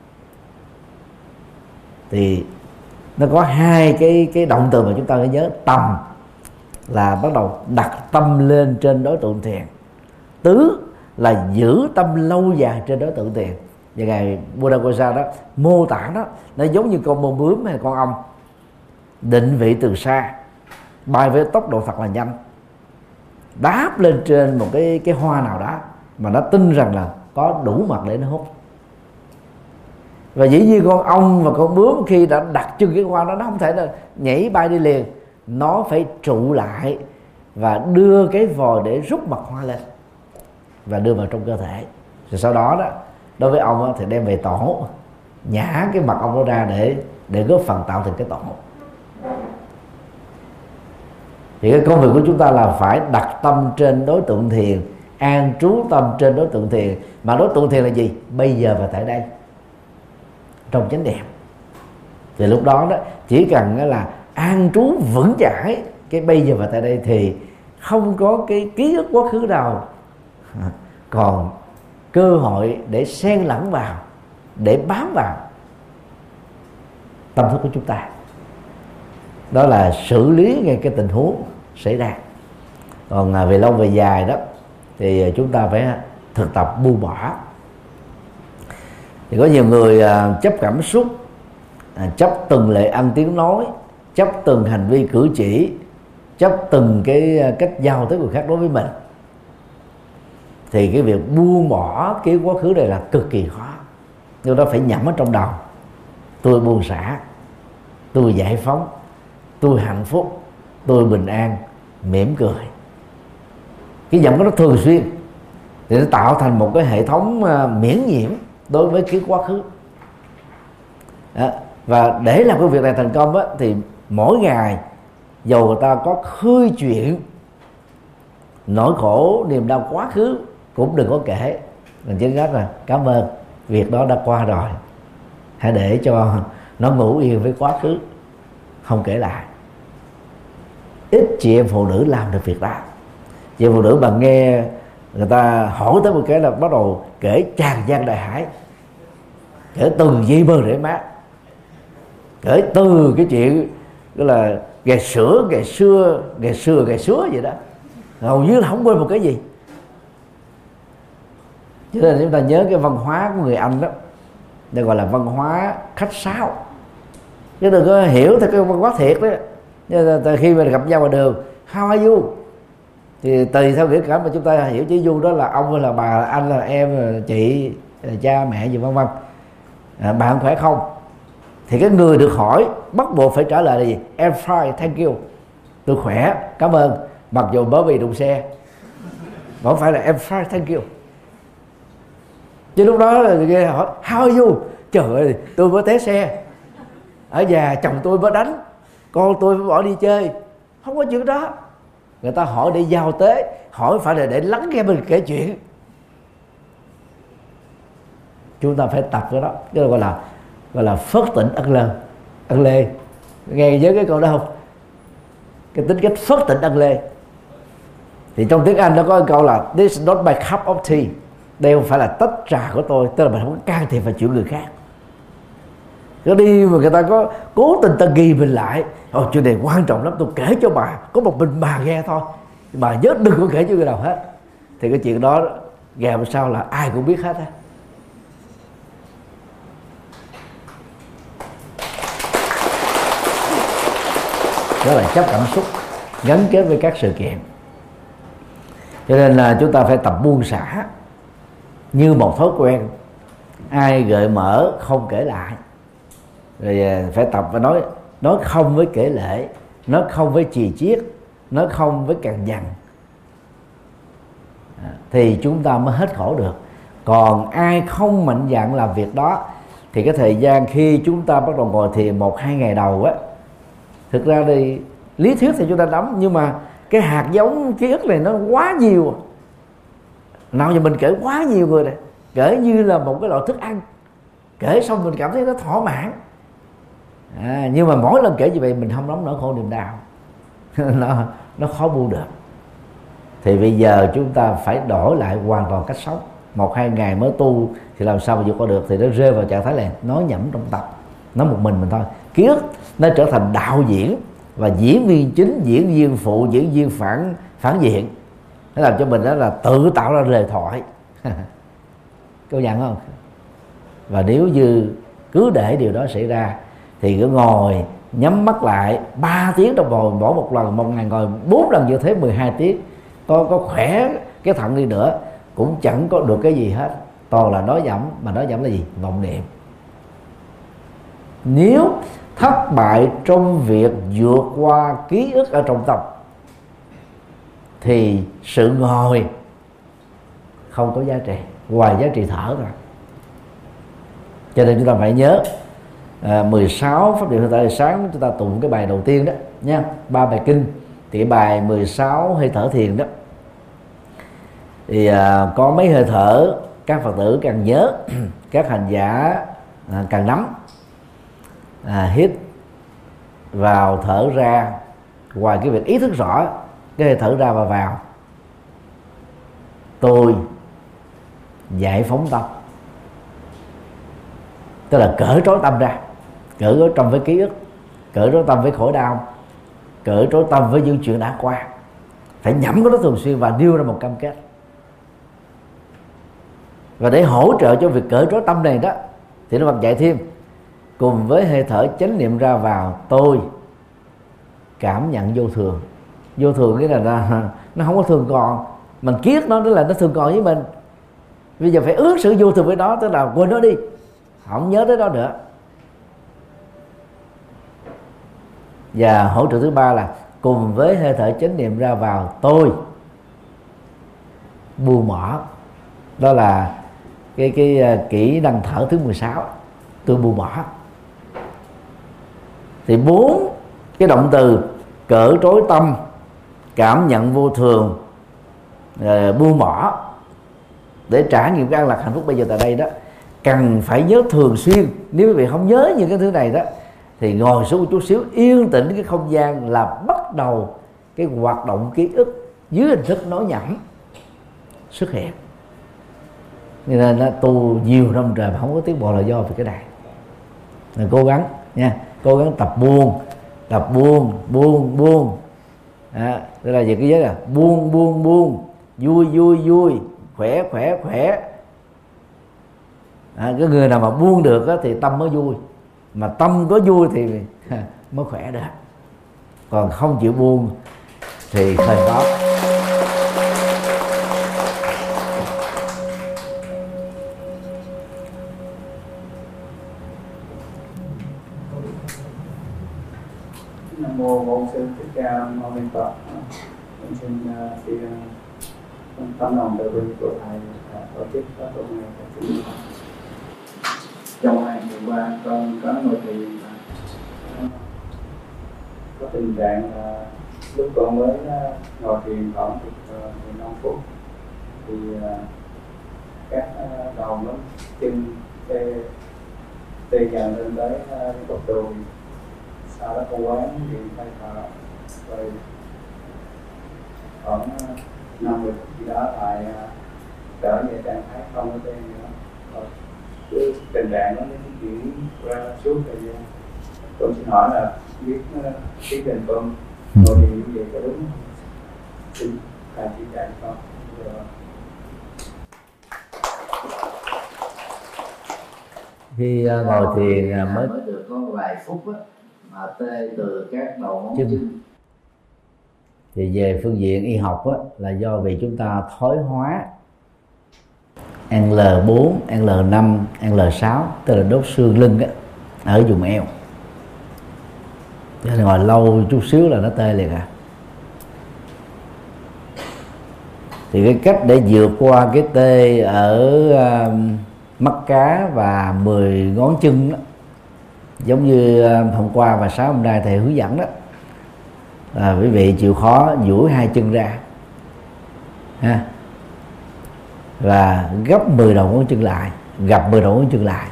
Thì nó có hai cái cái động từ mà chúng ta phải nhớ. Tầm là bắt đầu đặt tâm lên trên đối tượng thiền. Tứ là giữ tâm lâu dài trên đối tượng thiền. Và ngài Buddhaghosa đó mô tả đó, nó giống như con bướm bướm hay con ong định vị từ xa, bay với tốc độ thật là nhanh, đáp lên trên một cái cái hoa nào đó mà nó tin rằng là có đủ mật để nó hút. Và dĩ nhiên con ong và con bướm khi đã đặt chân cái hoa đó, nó không thể là nhảy bay đi liền, nó phải trụ lại và đưa cái vòi để rút mật hoa lên và đưa vào trong cơ thể. Rồi sau đó đó, đối với ong đó, thì đem về tổ, nhả cái mật ong đó ra để để góp phần tạo thành cái tổ. Thì cái công việc của chúng ta là phải đặt tâm trên đối tượng thiền, an trú tâm trên đối tượng thiền. Mà đối tượng thiền là gì? Bây giờ và tại đây, trong chánh niệm. Thì lúc đó đó chỉ cần là an trú vững chãi cái bây giờ và tại đây, thì không có cái ký ức quá khứ nào còn cơ hội để xen lẫn vào, để bám vào tâm thức của chúng ta. Đó là xử lý ngay cái tình huống xảy ra. Còn về lâu về dài đó thì chúng ta phải thực tập buông bỏ. Thì có nhiều người chấp cảm xúc, chấp từng lời ăn tiếng nói, chấp từng hành vi cử chỉ, chấp từng cái cách giao tới người khác đối với mình. Thì cái việc buông bỏ cái quá khứ này là cực kỳ khó. Nhưng đó phải nhẩm ở trong đầu: tôi buông xả, tôi giải phóng, tôi hạnh phúc, tôi bình an, mỉm cười. Cái giọng đó nó thường xuyên thì nó tạo thành một cái hệ thống miễn nhiễm đối với cái quá khứ đó. Và để làm cái việc này thành công á, thì mỗi ngày dầu người ta có khơi chuyện nỗi khổ niềm đau quá khứ cũng đừng có kể. Mình chỉ nói là cảm ơn, việc đó đã qua rồi, hãy để cho nó ngủ yên với quá khứ, không kể lại. Ít chị em phụ nữ làm được việc đó. Chị em phụ nữ mà nghe người ta hỏi tới một cái là bắt đầu kể tràn gian đại hải, kể từng dây mơ rễ mát, kể từ cái chuyện đó là ngày sữa, ngày xưa, ngày xưa, ngày xưa vậy đó, hầu như là không quên một cái gì. Cho nên chúng ta nhớ cái văn hóa của người Anh đó, đây gọi là văn hóa khách sáo, chứ đừng có hiểu theo cái văn hóa thiệt đó. Từ khi mà gặp nhau ngoài đường, how are you, thì tùy theo nghĩa cảm mà chúng ta hiểu chữ du đó là ông hay là bà, anh là em, chị, cha mẹ gì vân vân. À, bạn khỏe không? Thì cái người được hỏi bắt buộc phải trả lời là gì? I'm fine, thank you. Tôi khỏe, cảm ơn. Mặc dù bởi vì đụng xe, mà không phải là I'm fine, thank you. Chứ lúc đó là người hỏi how are you? Trời ơi, tôi mới té xe, ở nhà chồng tôi mới đánh, con tôi phải bỏ đi chơi. Không có chuyện đó. Người ta hỏi để giao tế, hỏi phải là để lắng nghe mình kể chuyện. Chúng ta phải tập cái đó, cái đó gọi là gọi là phớt tỉnh ân lê. Ân lê, nghe nhớ cái câu đó không? Cái tính cách phớt tỉnh ân lê. Thì trong tiếng Anh nó có câu là this is not my cup of tea. Đây không phải là tách trà của tôi, tức là mình không có can thiệp vào chuyện người khác. Có đi mà người ta có cố tình ta ghi mình lại, ồ chuyện này quan trọng lắm, tôi kể cho bà, có một mình bà nghe thôi, bà nhớ đừng có kể cho người nào hết. Thì cái chuyện đó ngày hôm sau là ai cũng biết hết á. Đó là chấp cảm xúc gắn kết với các sự kiện. Cho nên là chúng ta phải tập buông xả như một thói quen. Ai gợi mở không kể lại. Rồi phải tập và nói nói không với kể lể, nói không với chì chiết, nói không với cằn nhằn, thì chúng ta mới hết khổ được. Còn ai không mạnh dạn làm việc đó thì cái thời gian khi chúng ta bắt đầu ngồi thiền một hai ngày đầu á, thực ra thì lý thuyết thì chúng ta nắm, nhưng mà cái hạt giống ký ức này nó quá nhiều, nào giờ mình kể quá nhiều người này, kể như là một cái loại thức ăn, kể xong mình cảm thấy nó thỏa mãn. À, nhưng mà mỗi lần kể như vậy mình không nóng nỗi khổ niềm đau. nó nó khó buông được. Thì bây giờ chúng ta phải đổi lại hoàn toàn cách sống. Một hai ngày mới tu thì làm sao mà vượt qua được, thì nó rơi vào trạng thái là nói nhẩm trong tập, nói một mình mình thôi. Ký ức nó trở thành đạo diễn và diễn viên chính, diễn viên phụ, diễn viên phản phản diện. Nó làm cho mình đó là tự tạo ra lời thoại. Cô nhận không? Và nếu như cứ để điều đó xảy ra thì cứ ngồi nhắm mắt lại ba tiếng đồng hồ mỗi một lần, một ngày ngồi bốn lần như thế mười hai tiếng, có có khỏe cái thận đi nữa cũng chẳng có được cái gì hết, toàn là nói nhẩm. Mà nói nhẩm là gì? Vọng niệm. Nếu thất bại trong việc vượt qua ký ức ở trong tâm thì sự ngồi không có giá trị ngoài giá trị thở ra. Cho nên chúng ta phải nhớ à, mười sáu pháp điệu hơi thở. Sáng chúng ta tụng cái bài đầu tiên đó nha, ba bài kinh. Thì cái bài mười sáu hơi thở thiền đó thì à, có mấy hơi thở các Phật tử càng nhớ, các hành giả à, càng nắm. À, hít vào thở ra, ngoài cái việc ý thức rõ cái hơi thở ra và vào, tôi giải phóng tâm, tức là cởi trói tâm ra, cởi trói tâm với ký ức, cởi trói tâm với khổ đau, cởi trói tâm với những chuyện đã qua. Phải nhẩm cái đó thường xuyên và nêu ra một cam kết. Và để hỗ trợ cho việc cởi trói tâm này đó thì nó Phật dạy thêm, cùng với hơi thở chánh niệm ra vào, tôi cảm nhận vô thường. Vô thường nghĩa là, là nó không có thường còn, mình kiết nó, tức là nó thường còn với mình. Bây giờ phải ước sự vô thường với nó, tức là quên nó đi, không nhớ tới đó nữa. Và hỗ trợ thứ ba là cùng với hơi thở chánh niệm ra vào, tôi buông bỏ. Đó là cái cái kỹ năng thở thứ mười sáu, tôi buông bỏ. Thì bốn cái động từ cởi trói tâm, cảm nhận vô thường, uh, buông bỏ để trải nghiệm cái an lạc hạnh phúc bây giờ tại đây đó, cần phải nhớ thường xuyên. Nếu quý vị không nhớ những cái thứ này đó thì ngồi xuống một chút xíu, yên tĩnh cái không gian là bắt đầu cái hoạt động ký ức dưới hình thức nói nhẩm xuất hiện. Nên là tu nhiều năm trời mà không có tiến bộ là do vì cái này. Nên cố gắng nha, cố gắng tập buông, tập buông, buông, buông. À, tức là về cái giới là buông, buông, buông, vui, vui, vui, khỏe, khỏe, khỏe. À, cái người nào mà buông được á, thì tâm mới vui, mà tâm có vui thì mới khỏe được. Còn không chịu buông thì hơi khó. Nam mô Bổn Sư Thích Ca Mâu Ni Phật. Con xin tri ân tấm lòng từ bi của thầy tổ chức các tổ này. Trong hai ngày qua con có ngồi thiền, có tình trạng là lúc con mới ngồi thiền khoảng mười lăm phút thì các đầu nó chân tê tê dần lên tới góc đùi. Sau đó con quán điện tay thở rồi khoảng năm mươi phút gì đó lại trở về trạng thái không có tê nữa. Rồi cái tình trạng nó mới chuyển ra suốt thời gian. Con xin hỏi là biết cái tình con ngồi thiền như vậy có đúng không? Xin thầy chỉ dạy con. Khi ngồi thiền mới mới được có vài phút á, mà tê từ các đầu ngón chân. chân. Thì về phương diện y học á, là do vì chúng ta thoái hóa N L bốn, N L năm, N L sáu, tức là đốt xương lưng á, ở vùng eo. Cho nên ngồi lâu chút xíu là nó tê liền à. Thì cái cách để vượt qua cái tê ở uh, mắt cá và mười ngón chân đó, giống như hôm qua và sáng hôm nay thầy hướng dẫn đó, là quý vị chịu khó duỗi hai chân ra ha. là gấp mười đầu ngón chân lại, gặp mười đầu ngón chân lại.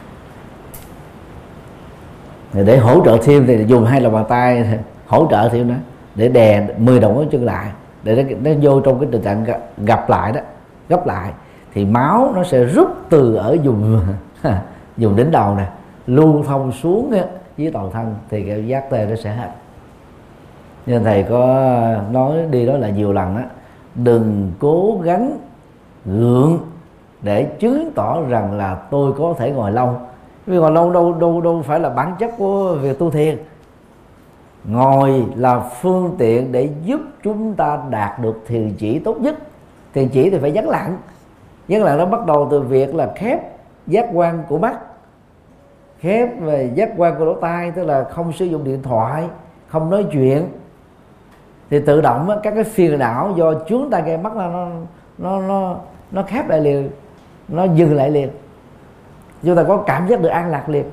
Để hỗ trợ thêm thì dùng hai lòng bàn tay hỗ trợ thêm đó, để đè mười đầu ngón chân lại, để nó, nó vô trong cái tình trạng gặp lại đó, gấp lại, thì máu nó sẽ rút từ ở vùng vùng đỉnh đầu nè, lưu thông xuống dưới toàn thân, thì cái giác tê nó sẽ hết. Nên thầy có nói đi đó là nhiều lần á, đừng cố gắng gượng để chứng tỏ rằng là tôi có thể ngồi lâu, vì ngồi lâu đâu đâu đâu phải là bản chất của việc tu thiền. Ngồi là phương tiện để giúp chúng ta đạt được thiền chỉ tốt nhất. Thiền chỉ thì phải vắng lặng. Vắng lặng nó bắt đầu từ việc là khép giác quan của mắt, khép về giác quan của lỗ tai, tức là không sử dụng điện thoại, không nói chuyện, thì tự động á, các cái phiền não do chướng tai nghe mắt là nó nó nó nó khép lại liền, nó dừng lại liền, chúng ta có cảm giác được an lạc liền.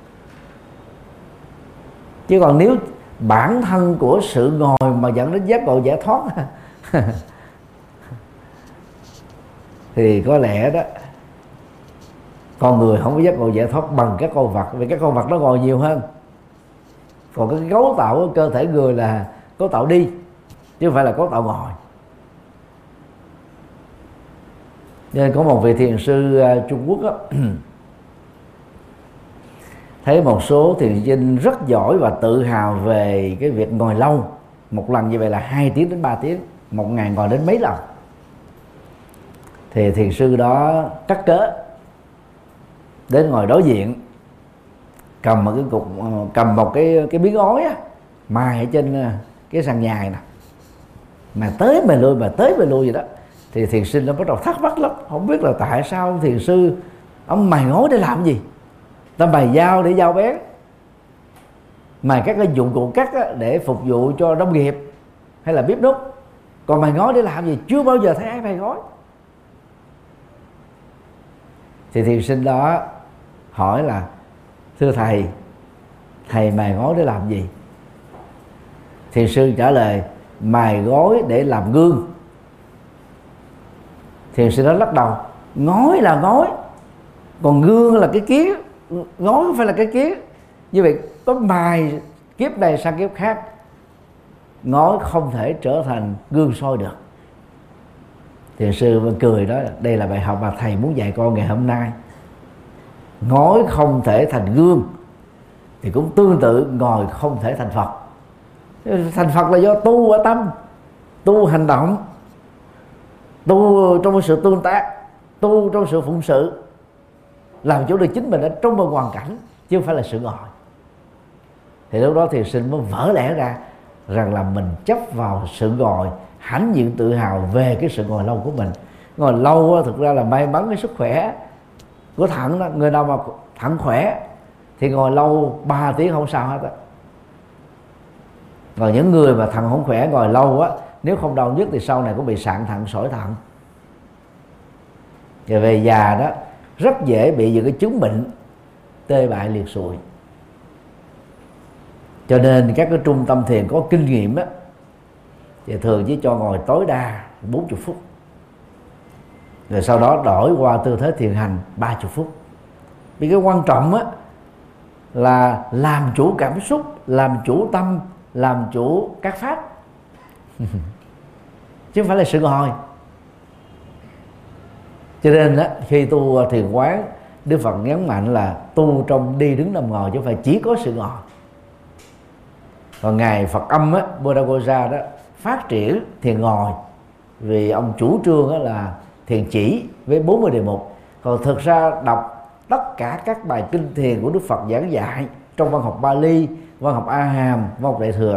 Chứ còn nếu bản thân của sự ngồi mà dẫn đến giác ngộ giải thoát thì có lẽ đó con người không có giác ngộ giải thoát bằng các con vật, vì các con vật nó ngồi nhiều hơn. Còn cái cấu tạo của cơ thể người là cấu tạo đi, chứ không phải là cấu tạo ngồi. Nên có một vị thiền sư Trung Quốc đó, thấy một số thiền sinh rất giỏi và tự hào về cái việc ngồi lâu. Một lần như vậy là hai tiếng đến ba tiếng, một ngày ngồi đến mấy lần. Thì thiền sư đó cắt cớ đến ngồi đối diện, cầm một cái cục, cầm một cái cái miếng ói á, mài ở trên cái sàn nhà nè, mà tới mà lui mà tới mà lui vậy đó. Thì thiền sinh nó bắt đầu thắc mắc lắm, không biết là tại sao thiền sư ông mài ngói để làm gì. Ta mài dao để dao bén, mài các cái dụng cụ cắt để phục vụ cho nông nghiệp hay là bếp núc, còn mài ngói để làm gì? Chưa bao giờ thấy ai mài ngói. Thì thiền sinh đó hỏi là: thưa thầy, thầy mài ngói để làm gì? Thiền sư trả lời: mài gói để làm gương. Thiền sư đó lắc đầu: ngói là ngói, còn gương là cái kiến, ngói không phải là cái kiến. Như vậy có mài kiếp này sang kiếp khác, ngói không thể trở thành gương soi được. Thiền sư vẫn cười đó: đây là bài học mà thầy muốn dạy con ngày hôm nay. Ngói không thể thành gương thì cũng tương tự ngồi không thể thành Phật. Thành Phật là do tu ở tâm, tu hành động, tu trong sự tương tác, tu trong sự phụng sự, làm chủ được chính mình ở trong một hoàn cảnh, chứ không phải là sự ngồi. Thì lúc đó thiền sinh mới vỡ lẽ ra rằng là mình chấp vào sự ngồi, hãnh diện tự hào về cái sự ngồi lâu của mình. Ngồi lâu á, thực ra là may mắn cái sức khỏe của thận đó. Người nào mà thận khỏe thì ngồi lâu ba tiếng không sao hết á. Còn những người mà thận không khỏe ngồi lâu á, nếu không đau nhức thì sau này cũng bị sạn thận, sỏi thận. Và về già đó rất dễ bị những cái chứng bệnh tê bại liệt sụi. Cho nên các cái trung tâm thiền có kinh nghiệm á, thì thường chỉ cho ngồi tối đa bốn mươi phút, rồi sau đó đổi qua tư thế thiền hành ba mươi phút. Vì cái quan trọng á là làm chủ cảm xúc, làm chủ tâm, làm chủ các pháp chứ không phải là sự ngồi. Cho nên á, khi tu thiền quán, Đức Phật nhấn mạnh là tu trong đi đứng nằm ngồi, chứ không phải chỉ có sự ngồi. Còn ngài Phật Âm á, Buddha đó phát triển thiền ngồi, vì ông chủ trương á là thiền chỉ với bốn mươi đề mục. Còn thực ra đọc tất cả các bài kinh thiền của Đức Phật giảng dạy trong văn học Bali, văn học A Hàm, văn học Đại Thừa,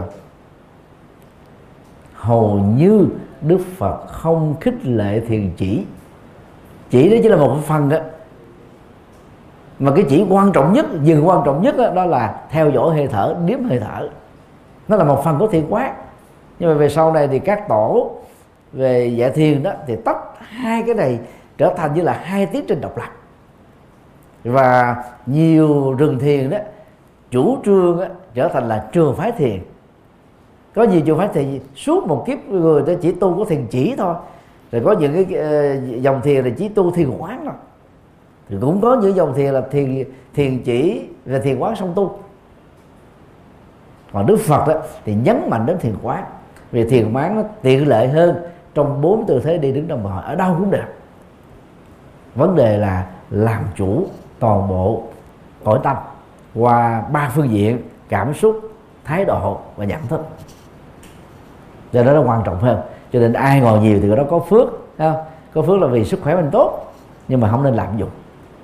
hầu như Đức Phật không khích lệ thiền chỉ. Chỉ đó chỉ là một phần đó, mà cái chỉ quan trọng nhất, dừng quan trọng nhất đó, đó là theo dõi hơi thở, đếm hơi thở. Nó là một phần của thiền quán. Nhưng mà về sau này thì các tổ về dạy thiền đó thì tách hai cái này trở thành như là hai tiến trình độc lập. Và nhiều rừng thiền đó chủ trương đó, trở thành là trường phái thiền. Có nhiều trường phái thiền suốt một kiếp người ta chỉ tu có thiền chỉ thôi, Rồi có những cái uh, dòng thiền là chỉ tu thiền quán thôi, thì cũng có những dòng thiền là thiền thiền chỉ và thiền quán song tu. Còn Đức Phật đó thì nhấn mạnh đến thiền quán, vì thiền quán nó tiện lợi hơn trong bốn tư thế đi đứng nằm ngồi, ở đâu cũng được. Vấn đề là làm chủ toàn bộ cõi tâm qua ba phương diện: cảm xúc, thái độ và nhận thức. Cho nên nó quan trọng hơn. Cho nên ai ngồi nhiều thì đó có phước, không? Có phước là vì sức khỏe mình tốt, nhưng mà không nên lạm dụng.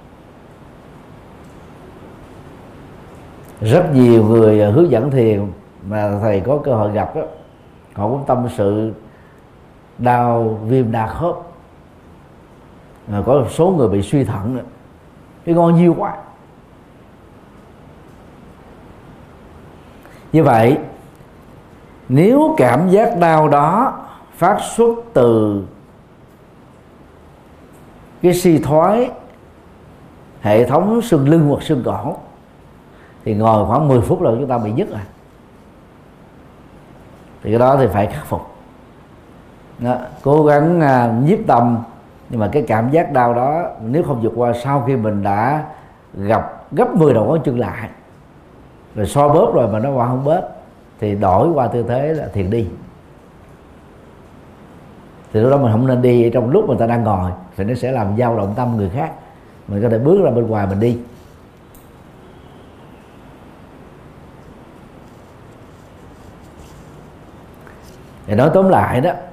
Rất nhiều người hướng dẫn thiền mà thầy có cơ hội gặp đó, họ cũng tâm sự đau viêm đa khớp, à, có một số người bị suy thận nữa, cái ngồi nhiều quá. Như vậy, nếu cảm giác đau đó phát xuất từ cái suy thoái hệ thống xương lưng hoặc xương cổ, thì ngồi khoảng mười phút rồi chúng ta bị nhức rồi, thì cái đó thì phải khắc phục. Đó, cố gắng uh, nhiếp tâm, nhưng mà cái cảm giác đau đó nếu không vượt qua, sau khi mình đã gặp gấp mười đầu ngón chân lại rồi so bóp rồi mà nó qua không bớt, thì đổi qua tư thế là thiền đi. Thì lúc đó mình không nên đi trong lúc người ta đang ngồi, thì nó sẽ làm dao động tâm người khác. Mình có thể bước ra bên ngoài mình đi. Thì nói tóm lại đó,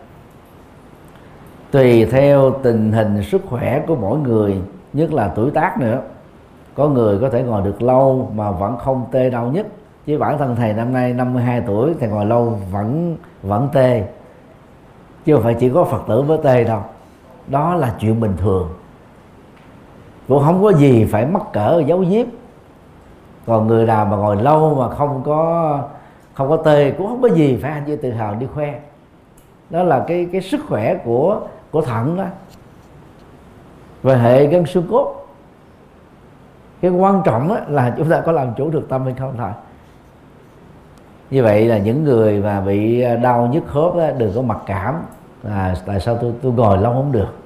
tùy theo tình hình sức khỏe của mỗi người, nhất là tuổi tác nữa, có người có thể ngồi được lâu mà vẫn không tê đau nhất. Chứ bản thân thầy năm nay năm mươi hai tuổi, thầy ngồi lâu vẫn vẫn tê, chứ không phải chỉ có Phật tử mới tê đâu. Đó là chuyện bình thường, cũng không có gì phải mắc cỡ giấu giếm. Còn người nào mà ngồi lâu mà không có không có tê cũng không có gì phải anh chị tự hào đi khoe. Đó là cái cái sức khỏe của của thận đó, về hệ gân xương cốt. Cái quan trọng là chúng ta có làm chủ được tâm hay không thôi. Như vậy là những người mà bị đau nhức khớp đó, đừng có mặc cảm à, tại sao tôi tôi ngồi lâu không được.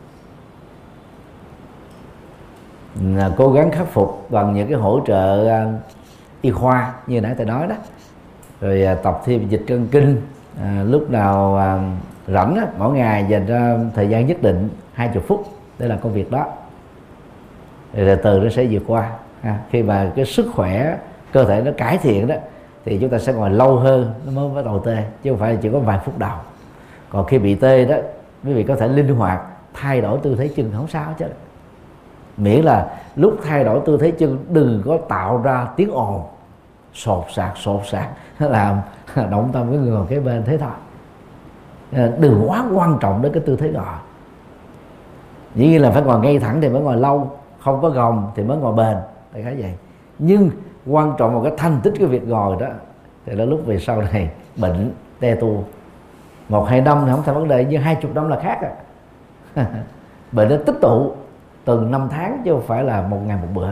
À, cố gắng khắc phục bằng những cái hỗ trợ à, y khoa như nãy tôi nói đó, rồi à, tập thêm dịch cân kinh, à, lúc nào à, rảnh á, mỗi ngày dành ra thời gian nhất định hai mươi phút để làm công việc đó, rồi từ nó sẽ vượt qua. À, khi mà cái sức khỏe cơ thể nó cải thiện đó, thì chúng ta sẽ ngồi lâu hơn nó mới bắt đầu tê, chứ không phải là chỉ có vài phút đầu. Còn khi bị tê đó, quý vị có thể linh hoạt thay đổi tư thế chân không sao chứ, miễn là lúc thay đổi tư thế chân đừng có tạo ra tiếng ồn sột sạt sột sạt làm động tâm cái người ngồi kế bên thế thôi. Đừng quá quan trọng đến cái tư thế ngồi. Dĩ nhiên là phải ngồi ngay thẳng thì mới ngồi lâu, không có gồng thì mới ngồi bền, đại khái vậy. Nhưng quan trọng một cái thành tích cái việc ngồi đó, thì đến lúc về sau này bệnh tê tu một hai năm thì không thành vấn đề, nhưng hai chục năm là khác à. Bệnh nó tích tụ từng năm tháng chứ không phải là một ngày một bữa.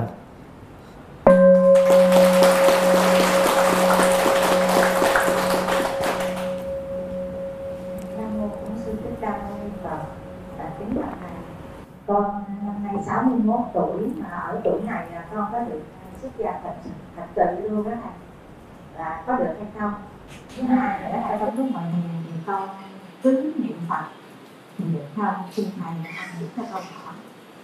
Con năm nay sáu mươi mốt tuổi, mà ở tuổi này là con có được xuất gia thật thật sự luôn đó thầy, là có được hay không? Thứ hai nữa là trong lúc mọi người thì con cứ niệm Phật thì được không? Xin thầy giúp cho con hỏi.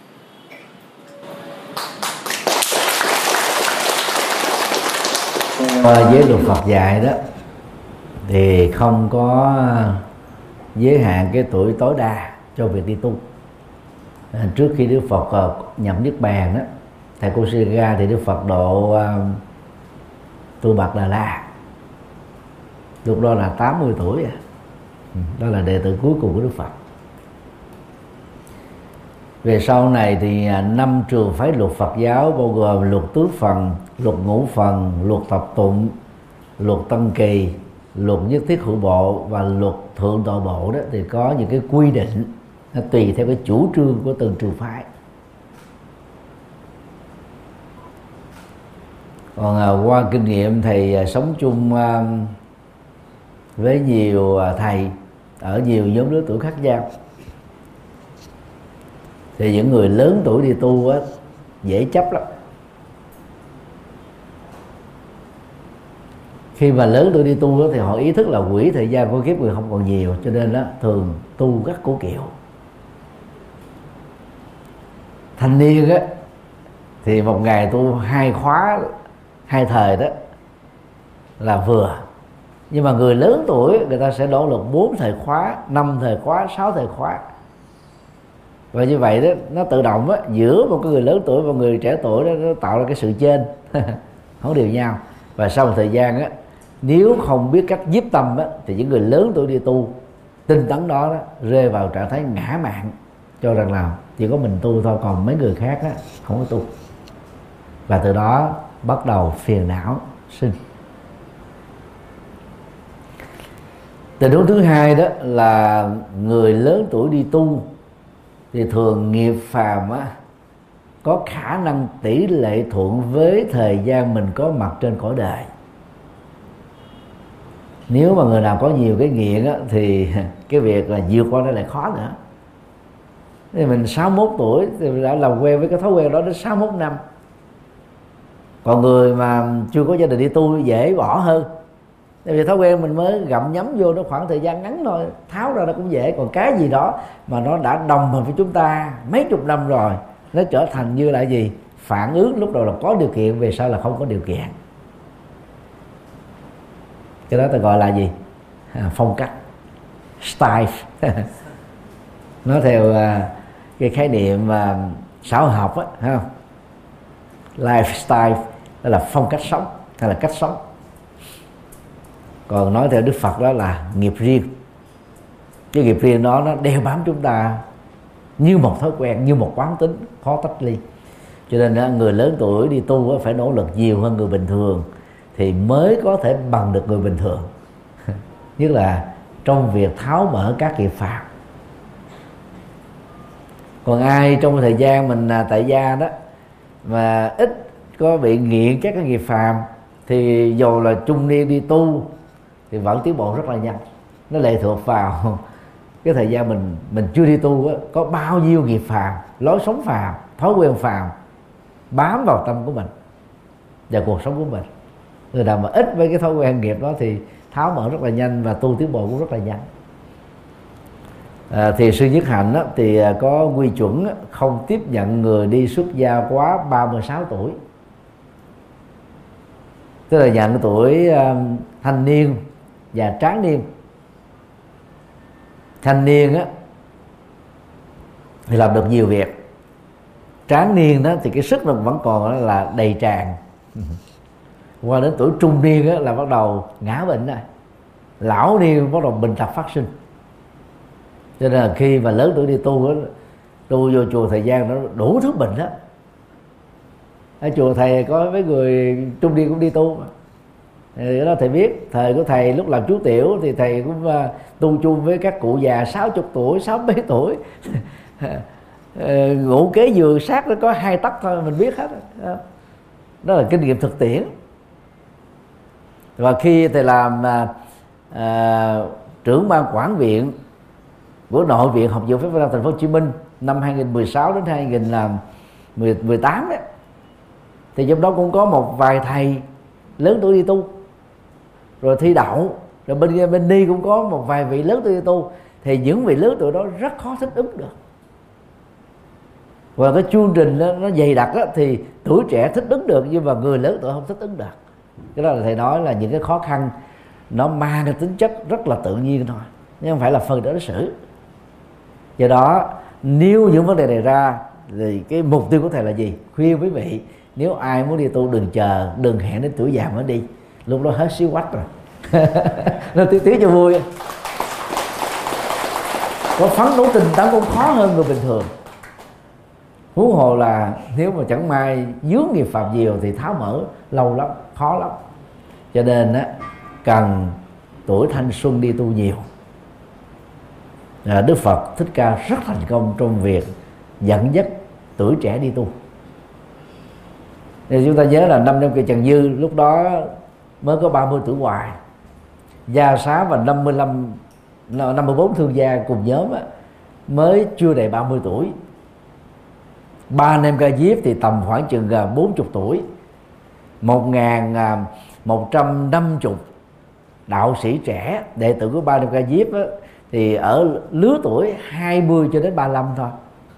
Với luật Phật dạy đó thì không có giới hạn cái tuổi tối đa cho việc đi tu. Trước khi Đức Phật nhập niết bàn đó, thầy Kushiga thì Đức Phật độ uh, Tu Bạt Đà La, lúc đó là tám mươi tuổi à. Đó là đệ tử cuối cùng của Đức Phật. Về sau này thì năm trường phái luật Phật giáo bao gồm luật tứ phần, luật ngũ phần, luật thập tụng, luật tăng kỳ, luật nhất thiết hữu bộ và luật thượng tọa bộ đó, thì có những cái quy định nó tùy theo cái chủ trương của từng trường phái. Còn à, qua kinh nghiệm thầy à, sống chung à, với nhiều à, thầy ở nhiều nhóm lứa tuổi khác nhau, thì những người lớn tuổi đi tu á, dễ chấp lắm. Khi mà lớn tuổi đi tu á, thì họ ý thức là quỹ thời gian của kiếp người không còn nhiều, cho nên đó thường tu rất cố kiệu. Thanh niên á thì một ngày tu hai khóa, hai thời đó là vừa. Nhưng mà người lớn tuổi người ta sẽ nỗ lực bốn thời khóa, năm thời khóa, sáu thời khóa. Và như vậy đó nó tự động á, giữa một cái người lớn tuổi và người trẻ tuổi đó, nó tạo ra cái sự chênh không đều nhau. Và sau một thời gian á, nếu không biết cách nhiếp tâm á, thì những người lớn tuổi đi tu tinh tấn đó, đó rơi vào trạng thái ngã mạn, cho rằng là chỉ có mình tu thôi, còn mấy người khác á, không có tu. Và từ đó bắt đầu phiền não sinh. Tình huống thứ hai đó là người lớn tuổi đi tu thì thường nghiệp phàm á, có khả năng tỷ lệ thuận với thời gian mình có mặt trên cõi đời. Nếu mà người nào có nhiều cái nghiện á, thì cái việc là vượt qua nó lại khó nữa. Thì mình sáu mươi mốt tuổi thì đã làm quen với cái thói quen đó đến sáu mươi mốt năm. Còn người mà chưa có gia đình đi tu dễ bỏ hơn, tại vì thói quen mình mới gặm nhấm vô nó khoảng thời gian ngắn thôi, tháo ra nó cũng dễ. Còn cái gì đó mà nó đã đồng hành với chúng ta mấy chục năm rồi, nó trở thành như là gì? Phản ứng lúc đầu là có điều kiện, về sau là không có điều kiện. Cái đó ta gọi là gì? À, phong cách, style. Nó theo à, cái khái niệm à, xã hội học á, thấy không? Lifestyle đó là phong cách sống hay là cách sống. Còn nói theo Đức Phật đó là nghiệp riêng. Cái nghiệp riêng đó nó đeo bám chúng ta như một thói quen, như một quán tính khó tách ly. Cho nên đó, người lớn tuổi đi tu đó, phải nỗ lực nhiều hơn người bình thường thì mới có thể bằng được người bình thường. Nhất là trong việc tháo mở các nghiệp phàm. Còn ai trong thời gian mình tại gia đó mà ít có bị nghiện các cái nghiệp phàm thì dù là trung niên đi tu thì vẫn tiến bộ rất là nhanh. Nó lệ thuộc vào cái thời gian mình mình chưa đi tu á, có bao nhiêu nghiệp phàm, lối sống phàm, thói quen phàm bám vào tâm của mình và cuộc sống của mình. Người nào mà ít với cái thói quen nghiệp đó thì tháo mở rất là nhanh và tu tiến bộ cũng rất là nhanh. À, thì sư Nhất Hạnh á, thì có quy chuẩn á, không tiếp nhận người đi xuất gia quá ba mươi sáu tuổi. Tức là nhận tuổi uh, thanh niên và tráng niên. Thanh niên á thì làm được nhiều việc, tráng niên đó thì cái sức nó vẫn còn đó là đầy tràn. Qua đến tuổi trung niên á, là bắt đầu ngã bệnh rồi, lão niên bắt đầu bệnh tật phát sinh. Cho nên là khi mà lớn tuổi đi tu á, tu vô chùa thời gian nó đủ thứ bệnh đó. Ở chùa thầy có mấy người trung niên cũng đi tu mà. Thì đó thầy biết, thời của thầy lúc làm chú tiểu thì thầy cũng uh, tu chung với các cụ già sáu mươi tuổi, sáu mươi tuổi. Ngủ kế giường sát nó có hai tấc thôi, mình biết hết. Đó, đó là kinh nghiệm thực tiễn. Và khi thầy làm uh, uh, trưởng ban quản viện của Nội viện Học viện Phép Việt Nam Thành phố Hồ Chí Minh năm hai nghìn mười sáu đến hai nghìn mười tám đấy, thì trong đó cũng có một vài thầy lớn tuổi đi tu rồi thi đậu, rồi bên bên đi cũng có một vài vị lớn tuổi đi tu. Thì những vị lớn tuổi đó rất khó thích ứng được, và cái chương trình đó, nó dày đặc đó, thì tuổi trẻ thích ứng được nhưng mà người lớn tuổi không thích ứng được. Cái đó là thầy nói là những cái khó khăn nó mang cái tính chất rất là tự nhiên thôi, nhưng không phải là phần đối xử. Do đó nếu những vấn đề này ra thì cái mục tiêu của thầy là gì? Khuyên quý vị, nếu ai muốn đi tu đừng chờ, đừng hẹn đến tuổi già mới đi, lúc đó hết xíu quách rồi. Nó tiếng tiếng cho vui. Có phấn đấu tinh tấn cũng khó hơn người bình thường. Huống hồ là nếu mà chẳng may dướng nghiệp phạm nhiều thì tháo mở lâu lắm, khó lắm. Cho nên á, cần tuổi thanh xuân đi tu nhiều. Đức Phật Thích Ca rất thành công trong việc dẫn dắt tuổi trẻ đi tu. Thì chúng ta nhớ là năm năm kỳ Trần Dư lúc đó mới có ba mươi tuổi hoài, Gia Xá và năm mươi lăm, năm mươi bốn thương gia cùng nhóm á, mới chưa đầy ba mươi tuổi. Ba anh em Ca Diếp thì tầm khoảng chừng bốn mươi tuổi. Một ngàn một trăm năm mươi đạo sĩ trẻ đệ tử của ba anh em Ca Diếp á, thì ở lứa tuổi hai mươi cho đến ba mươi lăm thôi.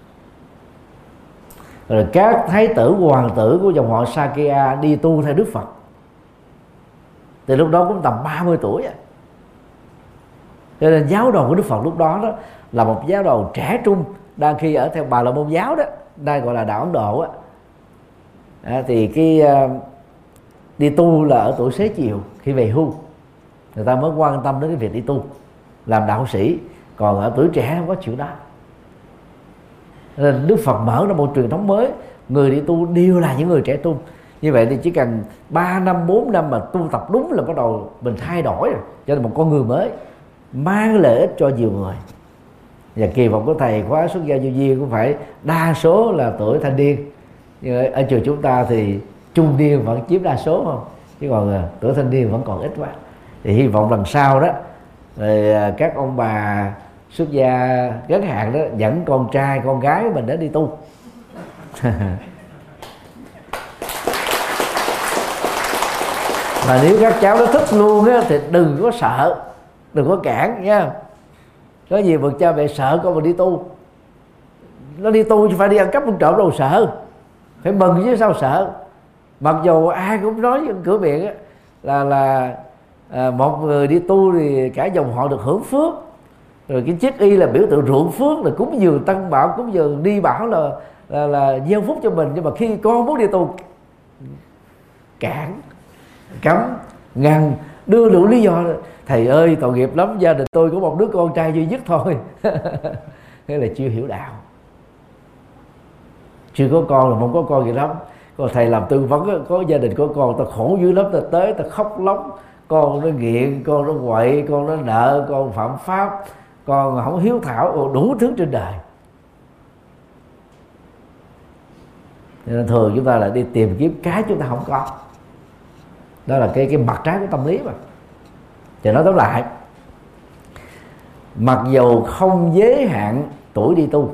Rồi các thái tử hoàng tử của dòng họ Sakya đi tu theo Đức Phật thì lúc đó cũng tầm ba mươi tuổi. Cho nên giáo đồ của Đức Phật lúc đó, đó là một giáo đồ trẻ trung, đang khi ở theo Bà La Môn giáo đó, đây gọi là đạo Ấn Độ á. À, thì cái uh, đi tu là ở tuổi xế chiều, khi về hưu người ta mới quan tâm đến cái việc đi tu làm đạo sĩ, còn ở tuổi trẻ không có chuyện đó. Nên Đức Phật mở ra một truyền thống mới, người đi tu đều là những người trẻ trung. Như vậy thì chỉ cần ba năm bốn năm mà tu tập đúng là bắt đầu mình thay đổi rồi, cho nên một con người mới mang lợi ích cho nhiều người. Và kỳ vọng của thầy khóa xuất gia vô vi cũng phải đa số là tuổi thanh niên, nhưng ở trường chúng ta thì trung niên vẫn chiếm đa số không, chứ còn tuổi thanh niên vẫn còn ít quá. Thì hy vọng lần sau đó rồi các ông bà xuất gia ngắn hạn đó dẫn con trai con gái của mình đến đi tu. Mà nếu các cháu nó thích luôn á thì đừng có sợ, đừng có cản nha. Có nhiều bậc cha mẹ sợ con mình đi tu, nó đi tu chứ phải đi ăn cắp ăn trộm đâu sợ, phải mừng chứ sao sợ. Mặc dù ai cũng nói với cửa miệng á, là là à, một người đi tu thì cả dòng họ được hưởng phước, rồi cái chiếc y là biểu tượng ruộng phước, là cúng dường tăng bảo, cúng dường đi bảo là là là gieo phúc cho mình. Nhưng mà khi con muốn đi tu, cản, cấm, ngăn, đưa đủ lý do. Thầy ơi tội nghiệp lắm, gia đình tôi có một đứa con trai duy nhất thôi. Thế là chưa hiểu đạo, chưa có con là không có con gì lắm. Còn thầy làm tư vấn có gia đình có con, ta khổ dữ lắm, ta tới ta khóc lóc, con nó nghiện, con nó quậy, con nó nợ, con phạm pháp, con không hiếu thảo, đủ thứ trên đời. Nên thường chúng ta lại đi tìm kiếm cái chúng ta không có. Đó là cái cái mặt trái của tâm lý mà. Thì nói tóm lại, mặc dù không giới hạn tuổi đi tu,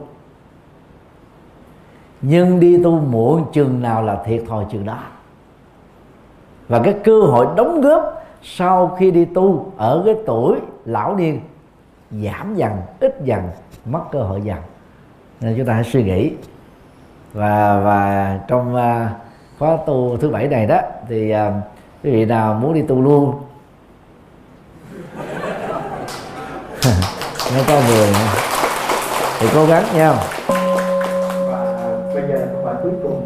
nhưng đi tu muộn chừng nào là thiệt thòi chừng đó. Và cái cơ hội đóng góp sau khi đi tu ở cái tuổi lão niên giảm dần, ít dần, mất cơ hội dần. Nên chúng ta hãy suy nghĩ. Và và trong uh, khóa tu thứ bảy này đó thì uh, quý vị nào muốn đi tu luôn nó có người thì cố gắng nha. Và bây giờ là câu hỏi cuối cùng.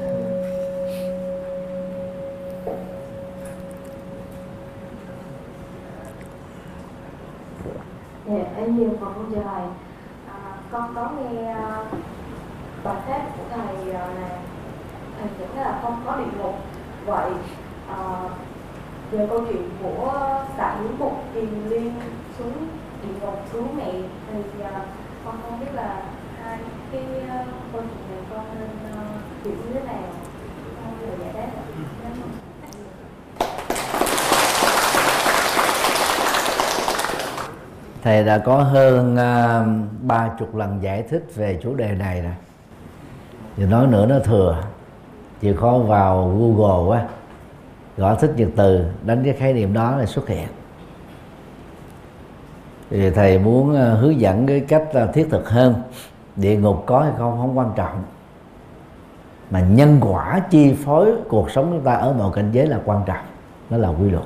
Dạ, em nhiều phần con trời. À, con có nghe uh, bài pháp của thầy uh, là thầy dẫn là không có địa ngục. Vậy uh, về câu chuyện của đại hiếu mục Kiền Liên xuống địa ngục cứu mẹ thì uh, con không biết là hai cái uh, câu chuyện này con nên uh, hiểu như thế nào, con vừa giải đáp. Thầy đã có hơn ba chục lần giải thích về chủ đề này rồi. Giờ nói nữa nó thừa. Chịu khó vào Google á, gõ thích nhật từ, đánh cái khái niệm đó là xuất hiện. Thì thầy muốn hướng dẫn cái cách thiết thực hơn. Địa ngục có hay không không quan trọng, mà nhân quả chi phối cuộc sống chúng ta ở mọi cảnh giới là quan trọng. Đó là quy luật.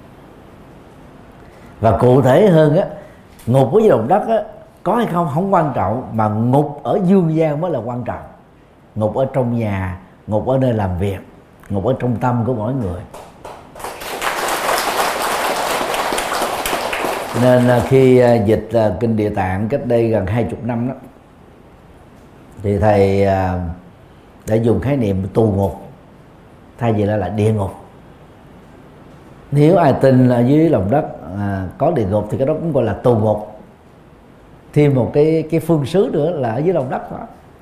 Và cụ thể hơn á, ngục với lòng đất á, có hay không không quan trọng, mà ngục ở dương gian mới là quan trọng. Ngục ở trong nhà, ngục ở nơi làm việc, ngục ở trong tâm của mỗi người. Nên khi dịch kinh Địa Tạng cách đây gần hai chục năm đó, thì thầy đã dùng khái niệm tù ngục thay vì là, là địa ngục. Nếu ai tin ở dưới lòng đất à, có địa ngục thì cái đó cũng gọi là tù ngục. Thêm một cái cái phương xứ nữa là ở dưới lòng đất đó.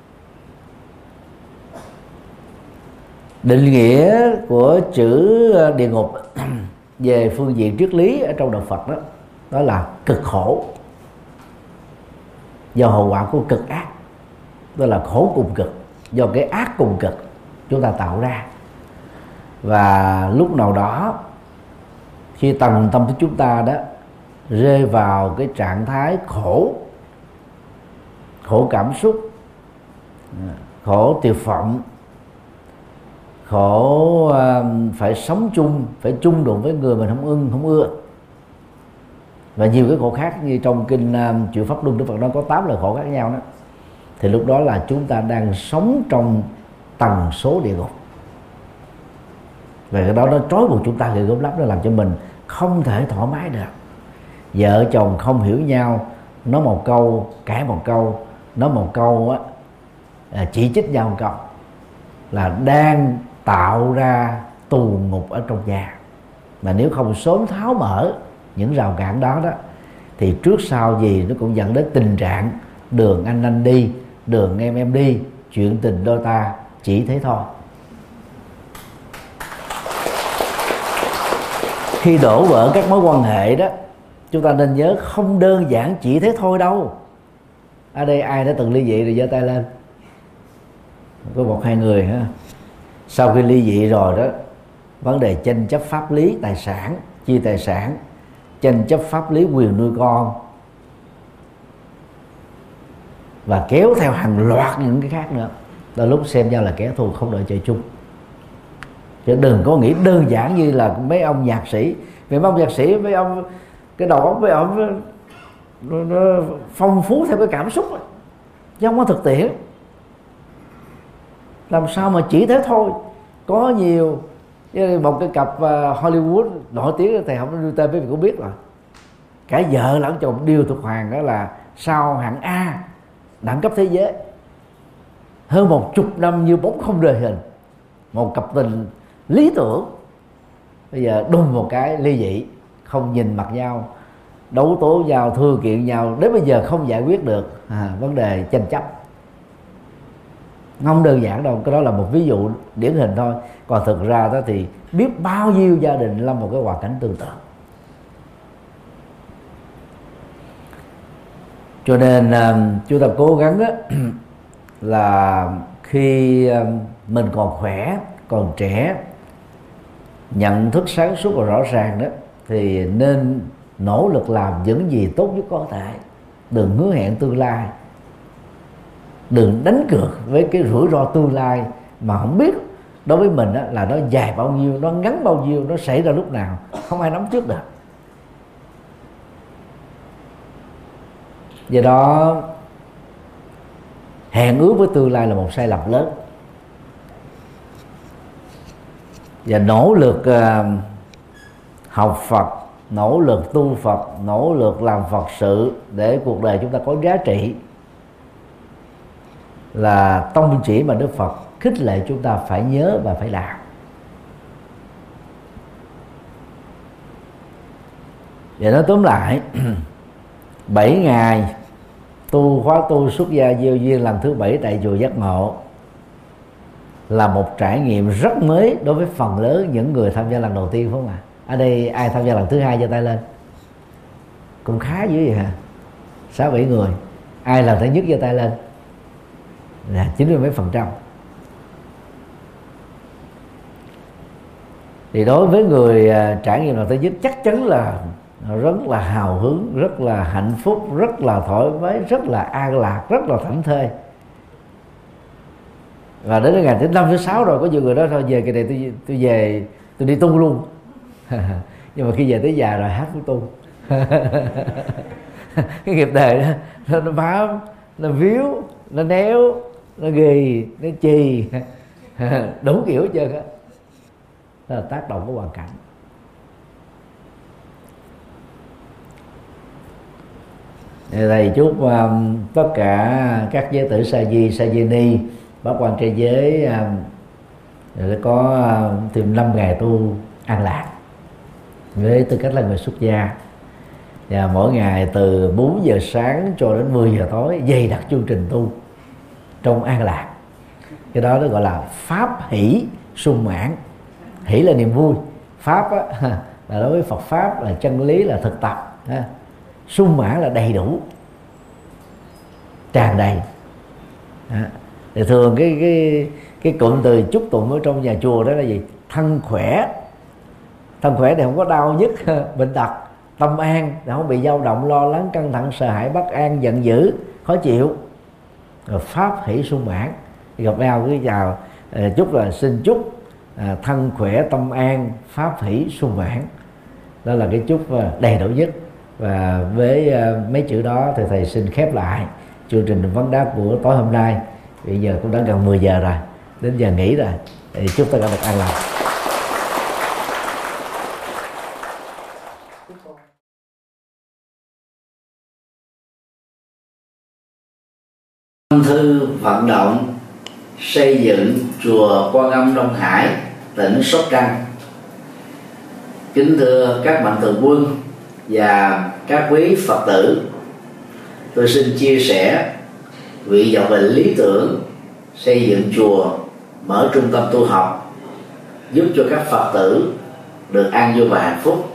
Định nghĩa của chữ địa ngục về phương diện triết lý ở trong đạo Phật đó, đó là cực khổ do hậu quả của cực ác, đó là khổ cùng cực. do cái ác cùng cực chúng ta tạo ra. Và lúc nào đó khi tầng tâm thức chúng ta đó rơi vào cái trạng thái khổ, khổ cảm xúc, khổ tuyệt vọng, khổ uh, phải sống chung, phải chung đụng với người mình không ưng, không ưa, và nhiều cái khổ khác như trong kinh uh, Chuyển Pháp Luân Đức Phật nói có tám loại khổ khác nhau đó, thì lúc đó là chúng ta đang sống trong tần số địa ngục. Và cái đó nó trói buộc chúng ta, cái gốm lắm, nó làm cho mình không thể thoải mái được. Vợ chồng không hiểu nhau, nói một câu cãi một câu, nói một câu á, chỉ trích nhau một câu, là đang tạo ra tù ngục ở trong nhà. Mà nếu không sớm tháo mở những rào cản đó đó, thì trước sau gì nó cũng dẫn đến tình trạng đường anh anh đi, đường em em đi, chuyện tình đôi ta chỉ thế thôi. Khi đổ vỡ các mối quan hệ đó, chúng ta nên nhớ không đơn giản chỉ thế thôi đâu. Ở đây ai đã từng ly dị rồi giơ tay lên. Có một hai người ha. Sau khi ly dị rồi đó, vấn đề tranh chấp pháp lý tài sản, chia tài sản, tranh chấp pháp lý quyền nuôi con, và kéo theo hàng loạt những cái khác nữa. Đôi lúc xem nhau là kẻ thù không đợi chơi chung. Chứ đừng có nghĩ đơn giản như là mấy ông nhạc sĩ. Vì mấy ông nhạc sĩ, mấy ông cái đầu óc mấy ông nó, nó phong phú theo cái cảm xúc ấy, chứ không có thực tiễn. Làm sao mà chỉ thế thôi. Có nhiều một cái cặp Hollywood nổi tiếng thì không đưa tên, quý vị cũng biết rồi. Cả vợ lẫn chồng đều thuộc hàng đó là sao hạng A, đẳng cấp thế giới, hơn một chục năm như bóng không rời hình, một cặp tình lý tưởng. Bây giờ đùng một cái ly dị, không nhìn mặt nhau, đấu tố nhau, thư kiện nhau, đến bây giờ không giải quyết được à, vấn đề tranh chấp. Không đơn giản đâu. Cái đó là một ví dụ điển hình thôi. Còn thực ra đó thì biết bao nhiêu gia đình lâm một cái hoàn cảnh tương tự. Cho nên chúng ta cố gắng đó, là khi mình còn khỏe, còn trẻ, nhận thức sáng suốt và rõ ràng đó, thì nên nỗ lực làm những gì tốt nhất có thể. Đừng hứa hẹn tương lai, đừng đánh cược với cái rủi ro tương lai mà không biết đối với mình đó, là nó dài bao nhiêu, nó ngắn bao nhiêu, nó xảy ra lúc nào, không ai nắm trước được. Do đó hẹn ước với tương lai là một sai lầm lớn. Và nỗ lực uh, học Phật, nỗ lực tu Phật, nỗ lực làm Phật sự để cuộc đời chúng ta có giá trị là tông chỉ mà Đức Phật khích lệ chúng ta phải nhớ và phải làm. Và nói tóm lại, bảy ngày tu khóa tu xuất gia gieo duyên lần thứ bảy tại chùa Giác Ngộ là một trải nghiệm rất mới đối với phần lớn những người tham gia lần đầu tiên, phải không ạ? Ở đây ai tham gia lần thứ hai giơ tay lên. Cũng khá dữ vậy hả? Sáu bảy người. Ai lần thứ nhất giơ tay lên? Là chín mươi mấy phần trăm. Thì đối với người trải nghiệm lần thứ nhất chắc chắn là rất là hào hứng, rất là hạnh phúc, rất là thoải mái, rất là an lạc, rất là thảnh thơi. Và đến ngày thứ năm thứ sáu rồi có nhiều người đó thôi, về cái này tôi tôi về tôi đi tu luôn. Nhưng mà khi về tới già rồi hát với tu. Cái nghiệp đời đó nó bám, nó víu, nó néo, nó ghì, nó chì, đủ kiểu hết trơn á. Đó là tác động của hoàn cảnh. Thầy chúc um, tất cả các giới tử sa di, sa di ni, bác quan trai giới um, để có um, thêm năm ngày tu an lạc với tư cách là người xuất gia. Và mỗi ngày từ bốn giờ sáng cho đến mười giờ tối dày đặc chương trình tu trong an lạc. Cái đó nó gọi là pháp hỷ sung mãn. Hỷ là niềm vui, pháp á, là đối với Phật pháp là chân lý, là thực tập ha. Sung mãn là đầy đủ, tràn đầy. Thì thường cái cái cái cụm từ chúc tụng ở trong nhà chùa đó là gì? Thân khỏe. Thân khỏe thì không có đau nhức, bệnh tật. Tâm an thì không bị dao động, lo lắng, căng thẳng, sợ hãi, bất an, giận dữ, khó chịu. Rồi pháp hỷ sung mãn. Gặp nhau cứ chào chúc là xin chúc à, thân khỏe, tâm an, pháp hỷ sung mãn. Đó là cái chúc đầy đủ nhất. Và với uh, mấy chữ đó thì thầy xin khép lại chương trình vấn đáp của tối hôm nay. Bây giờ cũng đã gần mười giờ rồi, đến giờ nghỉ rồi. Thì chúc tất cả được an lành. Tâm thư vận động xây dựng chùa Quan Âm Đông Hải, tỉnh Sóc Trăng. Kính thưa các mạnh thường quân và các quý Phật tử, tôi xin chia sẻ nguyện vọng về lý tưởng xây dựng chùa, mở trung tâm tu học, giúp cho các Phật tử được an vui và hạnh phúc.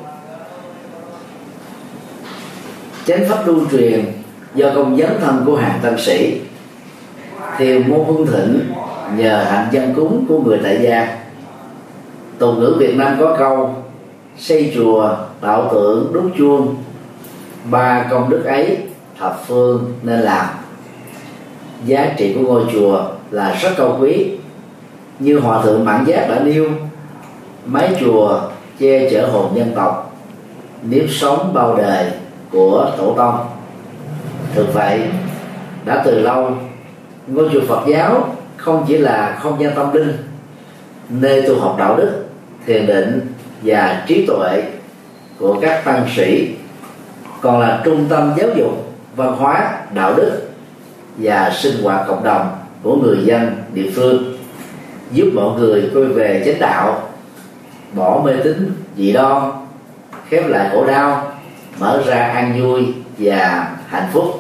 Chánh pháp lưu truyền do công dấn thân của hàng tăng sĩ, theo môn Hưng Thịnh nhờ hạnh dân cúng của người tại gia. Tục ngữ Việt Nam có câu xây chùa, tạo tượng, đúc chuông, ba công đức ấy thập phương nên làm. Giá trị của ngôi chùa là rất cao quý. Như Hòa thượng Mãn Giác đã nêu, mái chùa che chở hồn dân tộc, nếp sống bao đời của tổ tông. Thực vậy, đã từ lâu ngôi chùa Phật giáo không chỉ là không gian tâm linh, nơi tu học đạo đức, thiền định và trí tuệ của các tăng sĩ, còn là trung tâm giáo dục, văn hóa, đạo đức và sinh hoạt cộng đồng của người dân địa phương, giúp mọi người quay về chánh đạo, bỏ mê tín dị đoan, khép lại khổ đau, mở ra an vui và hạnh phúc.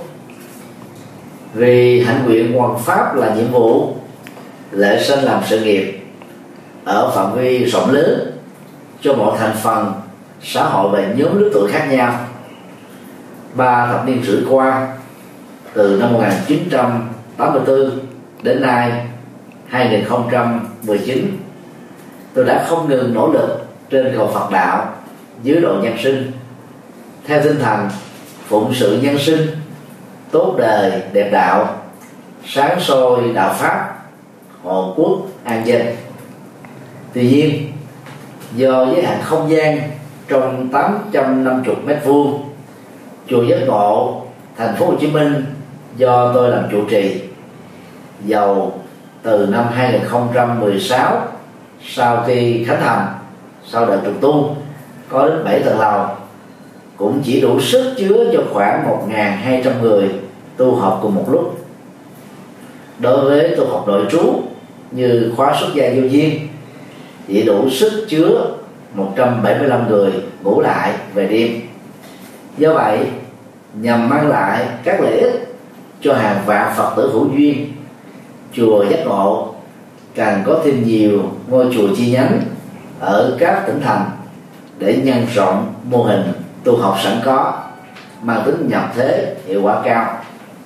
Vì hạnh nguyện hoàn pháp là nhiệm vụ, Lệ Sanh làm sự nghiệp ở phạm vi rộng lớn cho mọi thành phần xã hội và nhóm lứa tuổi khác nhau. Ba thập niên rưỡi qua, từ năm một nghìn chín trăm tám mươi tư đến nay hai nghìn không trăm mười chín, tôi đã không ngừng nỗ lực trên cầu Phật đạo dưới độ nhân sinh, theo tinh thần phụng sự nhân sinh, tốt đời đẹp đạo, sáng soi đạo pháp, hộ quốc an dân. Tuy nhiên, do giới hạn không gian trong tám trăm năm mươi mét vuông, chùa Giác Ngộ, thành phố Hồ Chí Minh do tôi làm trụ trì, dầu từ năm hai nghìn không trăm mười sáu, sau khi khánh thành, sau đợt trùng tu có đến bảy tầng lầu, cũng chỉ đủ sức chứa cho khoảng một nghìn hai trăm người tu học cùng một lúc. Đối với tu học nội trú như khóa xuất gia vô duyên, chỉ đủ sức chứa một trăm bảy mươi lăm người ngủ lại về đêm. Do vậy, nhằm mang lại các lợi ích cho hàng vạn Phật tử hữu duyên, chùa Giác Ngộ càng có thêm nhiều ngôi chùa chi nhánh ở các tỉnh thành để nhân rộng mô hình tu học sẵn có, mang tính nhập thế, hiệu quả cao.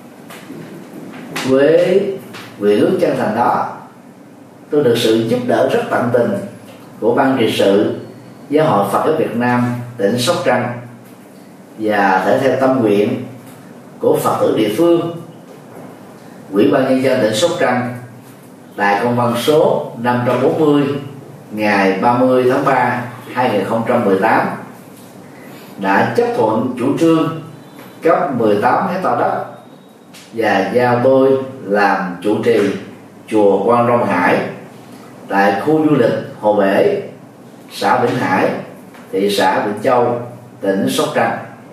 Với nguyện ước chân thành đó, tôi được sự giúp đỡ rất tận tình của ban trị sự Giáo hội Phật giáo Việt Nam tỉnh Sóc Trăng, và thể theo tâm nguyện của Phật tử địa phương, Ủy ban nhân dân tỉnh Sóc Trăng tại công văn số năm trăm bốn mươi ngày ba mươi tháng ba hai nghìn không trăm mười tám đã chấp thuận chủ trương cấp mười tám hectare đất và giao tôi làm chủ trì chùa Quan Đông Hải tại khu du lịch Hồ Bể, xã Vĩnh Hải, thị xã Vĩnh Châu, tỉnh Sóc Trăng.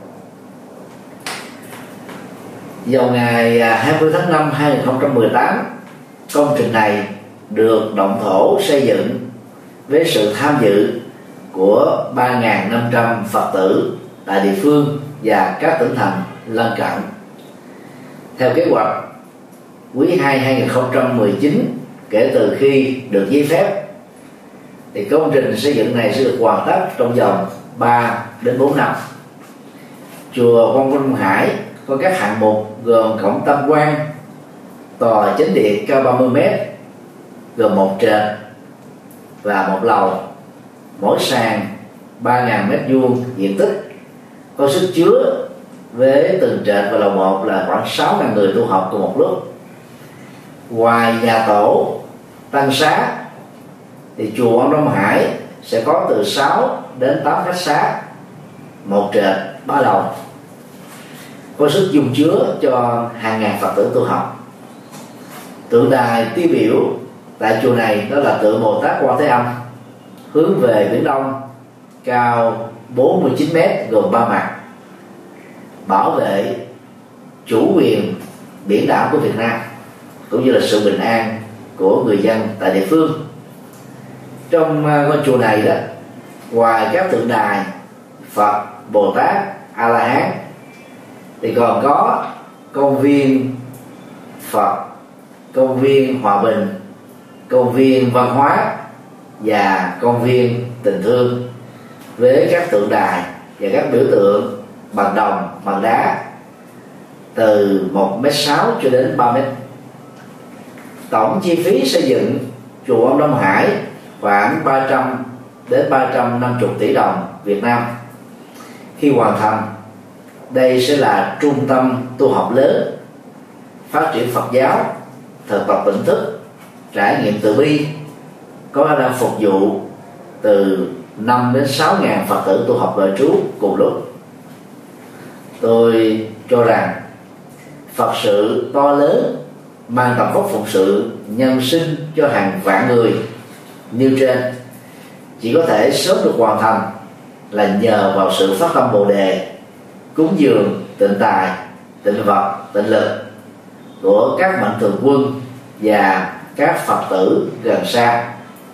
Vào ngày hai mươi tháng năm hai nghìn không trăm mười tám, công trình này được động thổ xây dựng với sự tham dự của ba nghìn năm trăm Phật tử tại địa phương và các tỉnh thành lân cận. Theo kế hoạch, quý hai hai nghìn không trăm mười chín, kể từ khi được giấy phép, thì công trình xây dựng này sẽ được hoàn tất trong vòng ba đến bốn năm. Chùa Quan Âm Hải có các hạng mục gồm cổng tam quan, tòa chánh điện cao ba mươi mét, gồm một trệt và một lầu, mỗi sàn ba nghìn mét vuông diện tích, có sức chứa với từng trệt và lầu một là khoảng sáu nghìn người tu học cùng một lúc. Ngoài nhà tổ tăng xá thì chùa Ông Đông Hải sẽ có từ sáu đến tám khách xá, một trệt ba lầu, có sức dung chứa cho hàng ngàn Phật tử tu học. Tượng đài tiêu biểu tại chùa này đó là tượng Bồ Tát Quan Thế Âm, hướng về biển đông, cao bốn mươi chín mét, gồm ba mặt, bảo vệ chủ quyền biển đảo của Việt Nam cũng như là sự bình an của người dân tại địa phương. Trong ngôi chùa này đó, ngoài các tượng đài Phật, Bồ Tát, A La Hán thì còn có công viên Phật, công viên hòa bình, công viên văn hóa và công viên tình thương, với các tượng đài và các biểu tượng bằng đồng, bằng đá từ một mét sáu cho đến ba mét. Tổng chi phí xây dựng chùa Ông Đông Hải khoảng ba trăm đến ba trăm năm mươi tỷ đồng Việt Nam. Khi hoàn thành, đây sẽ là trung tâm tu học lớn, phát triển Phật giáo, thực tập tỉnh thức, trải nghiệm từ bi, có khả năng phục vụ từ năm đến sáu ngàn Phật tử tu học đời trú cùng lúc. Tôi cho rằng Phật sự to lớn mang tầm vóc phụng sự nhân sinh cho hàng vạn người như trên chỉ có thể sớm được hoàn thành là nhờ vào sự phát tâm Bồ đề, cúng dường, tịnh tài, tịnh vật, tịnh lực của các mạnh thường quân và các Phật tử gần xa.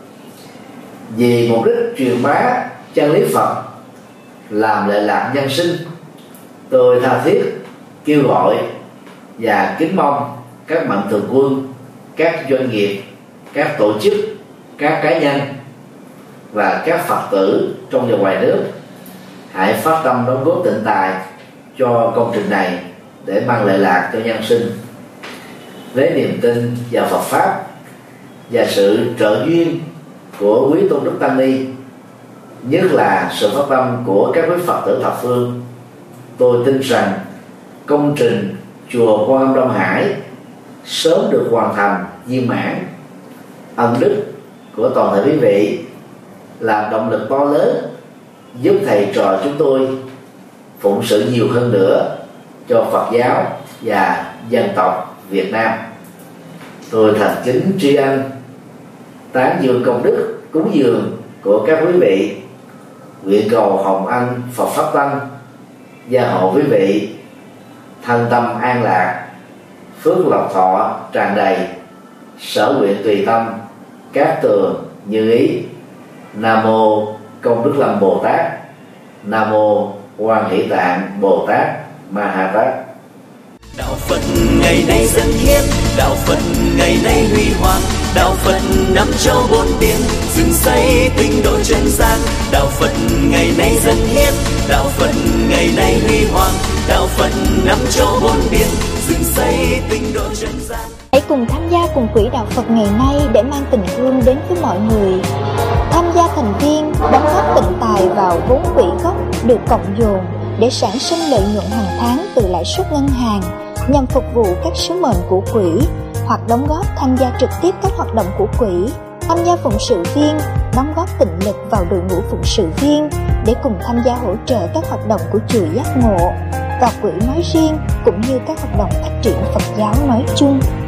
Vì mục đích truyền bá chân lý Phật, làm lệ lạc nhân sinh, tôi tha thiết kêu gọi và kính mong các mạnh thường quân, các doanh nghiệp, các tổ chức, các cá nhân và các Phật tử trong và ngoài nước hãy phát tâm đóng góp tịnh tài cho công trình này để mang lệ lạc cho nhân sinh. Với niềm tin vào Phật pháp và sự trợ duyên của quý tôn đức tăng ni, nhất là sự phát tâm của các quý Phật tử thập phương, tôi tin rằng công trình chùa Quan Âm Đông Hải sớm được hoàn thành viên mãn. Ân đức của toàn thể quý vị là động lực to lớn giúp thầy trò chúng tôi phụng sự nhiều hơn nữa cho Phật giáo và dân tộc Việt Nam. Tôi thành kính tri ân, tán dương công đức cúng dường của các quý vị, nguyện cầu hồng ân Phật pháp tăng gia hộ quý vị thân tâm an lạc, phước lộc thọ tràn đầy, sở nguyện tùy tâm, cát tường như ý. Nam mô Công Đức Lâm Bồ Tát. Nam mô Quan Hỷ Tạng Bồ Tát Ma Ha Tát. Đạo Phật ngày nay dân hiến, đạo Phật ngày nay huy hoàng, đạo Phật năm châu bốn biển, dựng xây tinh độ chân gian. Đạo Phật ngày nay dân hiến, đạo Phật ngày nay huy hoàng, đạo Phật năm châu bốn biển, dựng xây tinh độ chân gian. Hãy cùng tham gia cùng quỹ đạo Phật ngày nay để mang tình thương đến với mọi người. Tham gia thành viên, đóng góp tịnh tài vào vốn quỹ gốc được cộng dồn để sản sinh lợi nhuận hàng tháng từ lãi suất ngân hàng nhằm phục vụ các sứ mệnh của quỹ, hoặc đóng góp tham gia trực tiếp các hoạt động của quỹ, tham gia phụng sự viên, đóng góp tịnh lực vào đội ngũ phụng sự viên để cùng tham gia hỗ trợ các hoạt động của chùa Giác Ngộ và quỹ nói riêng, cũng như các hoạt động phát triển Phật giáo nói chung.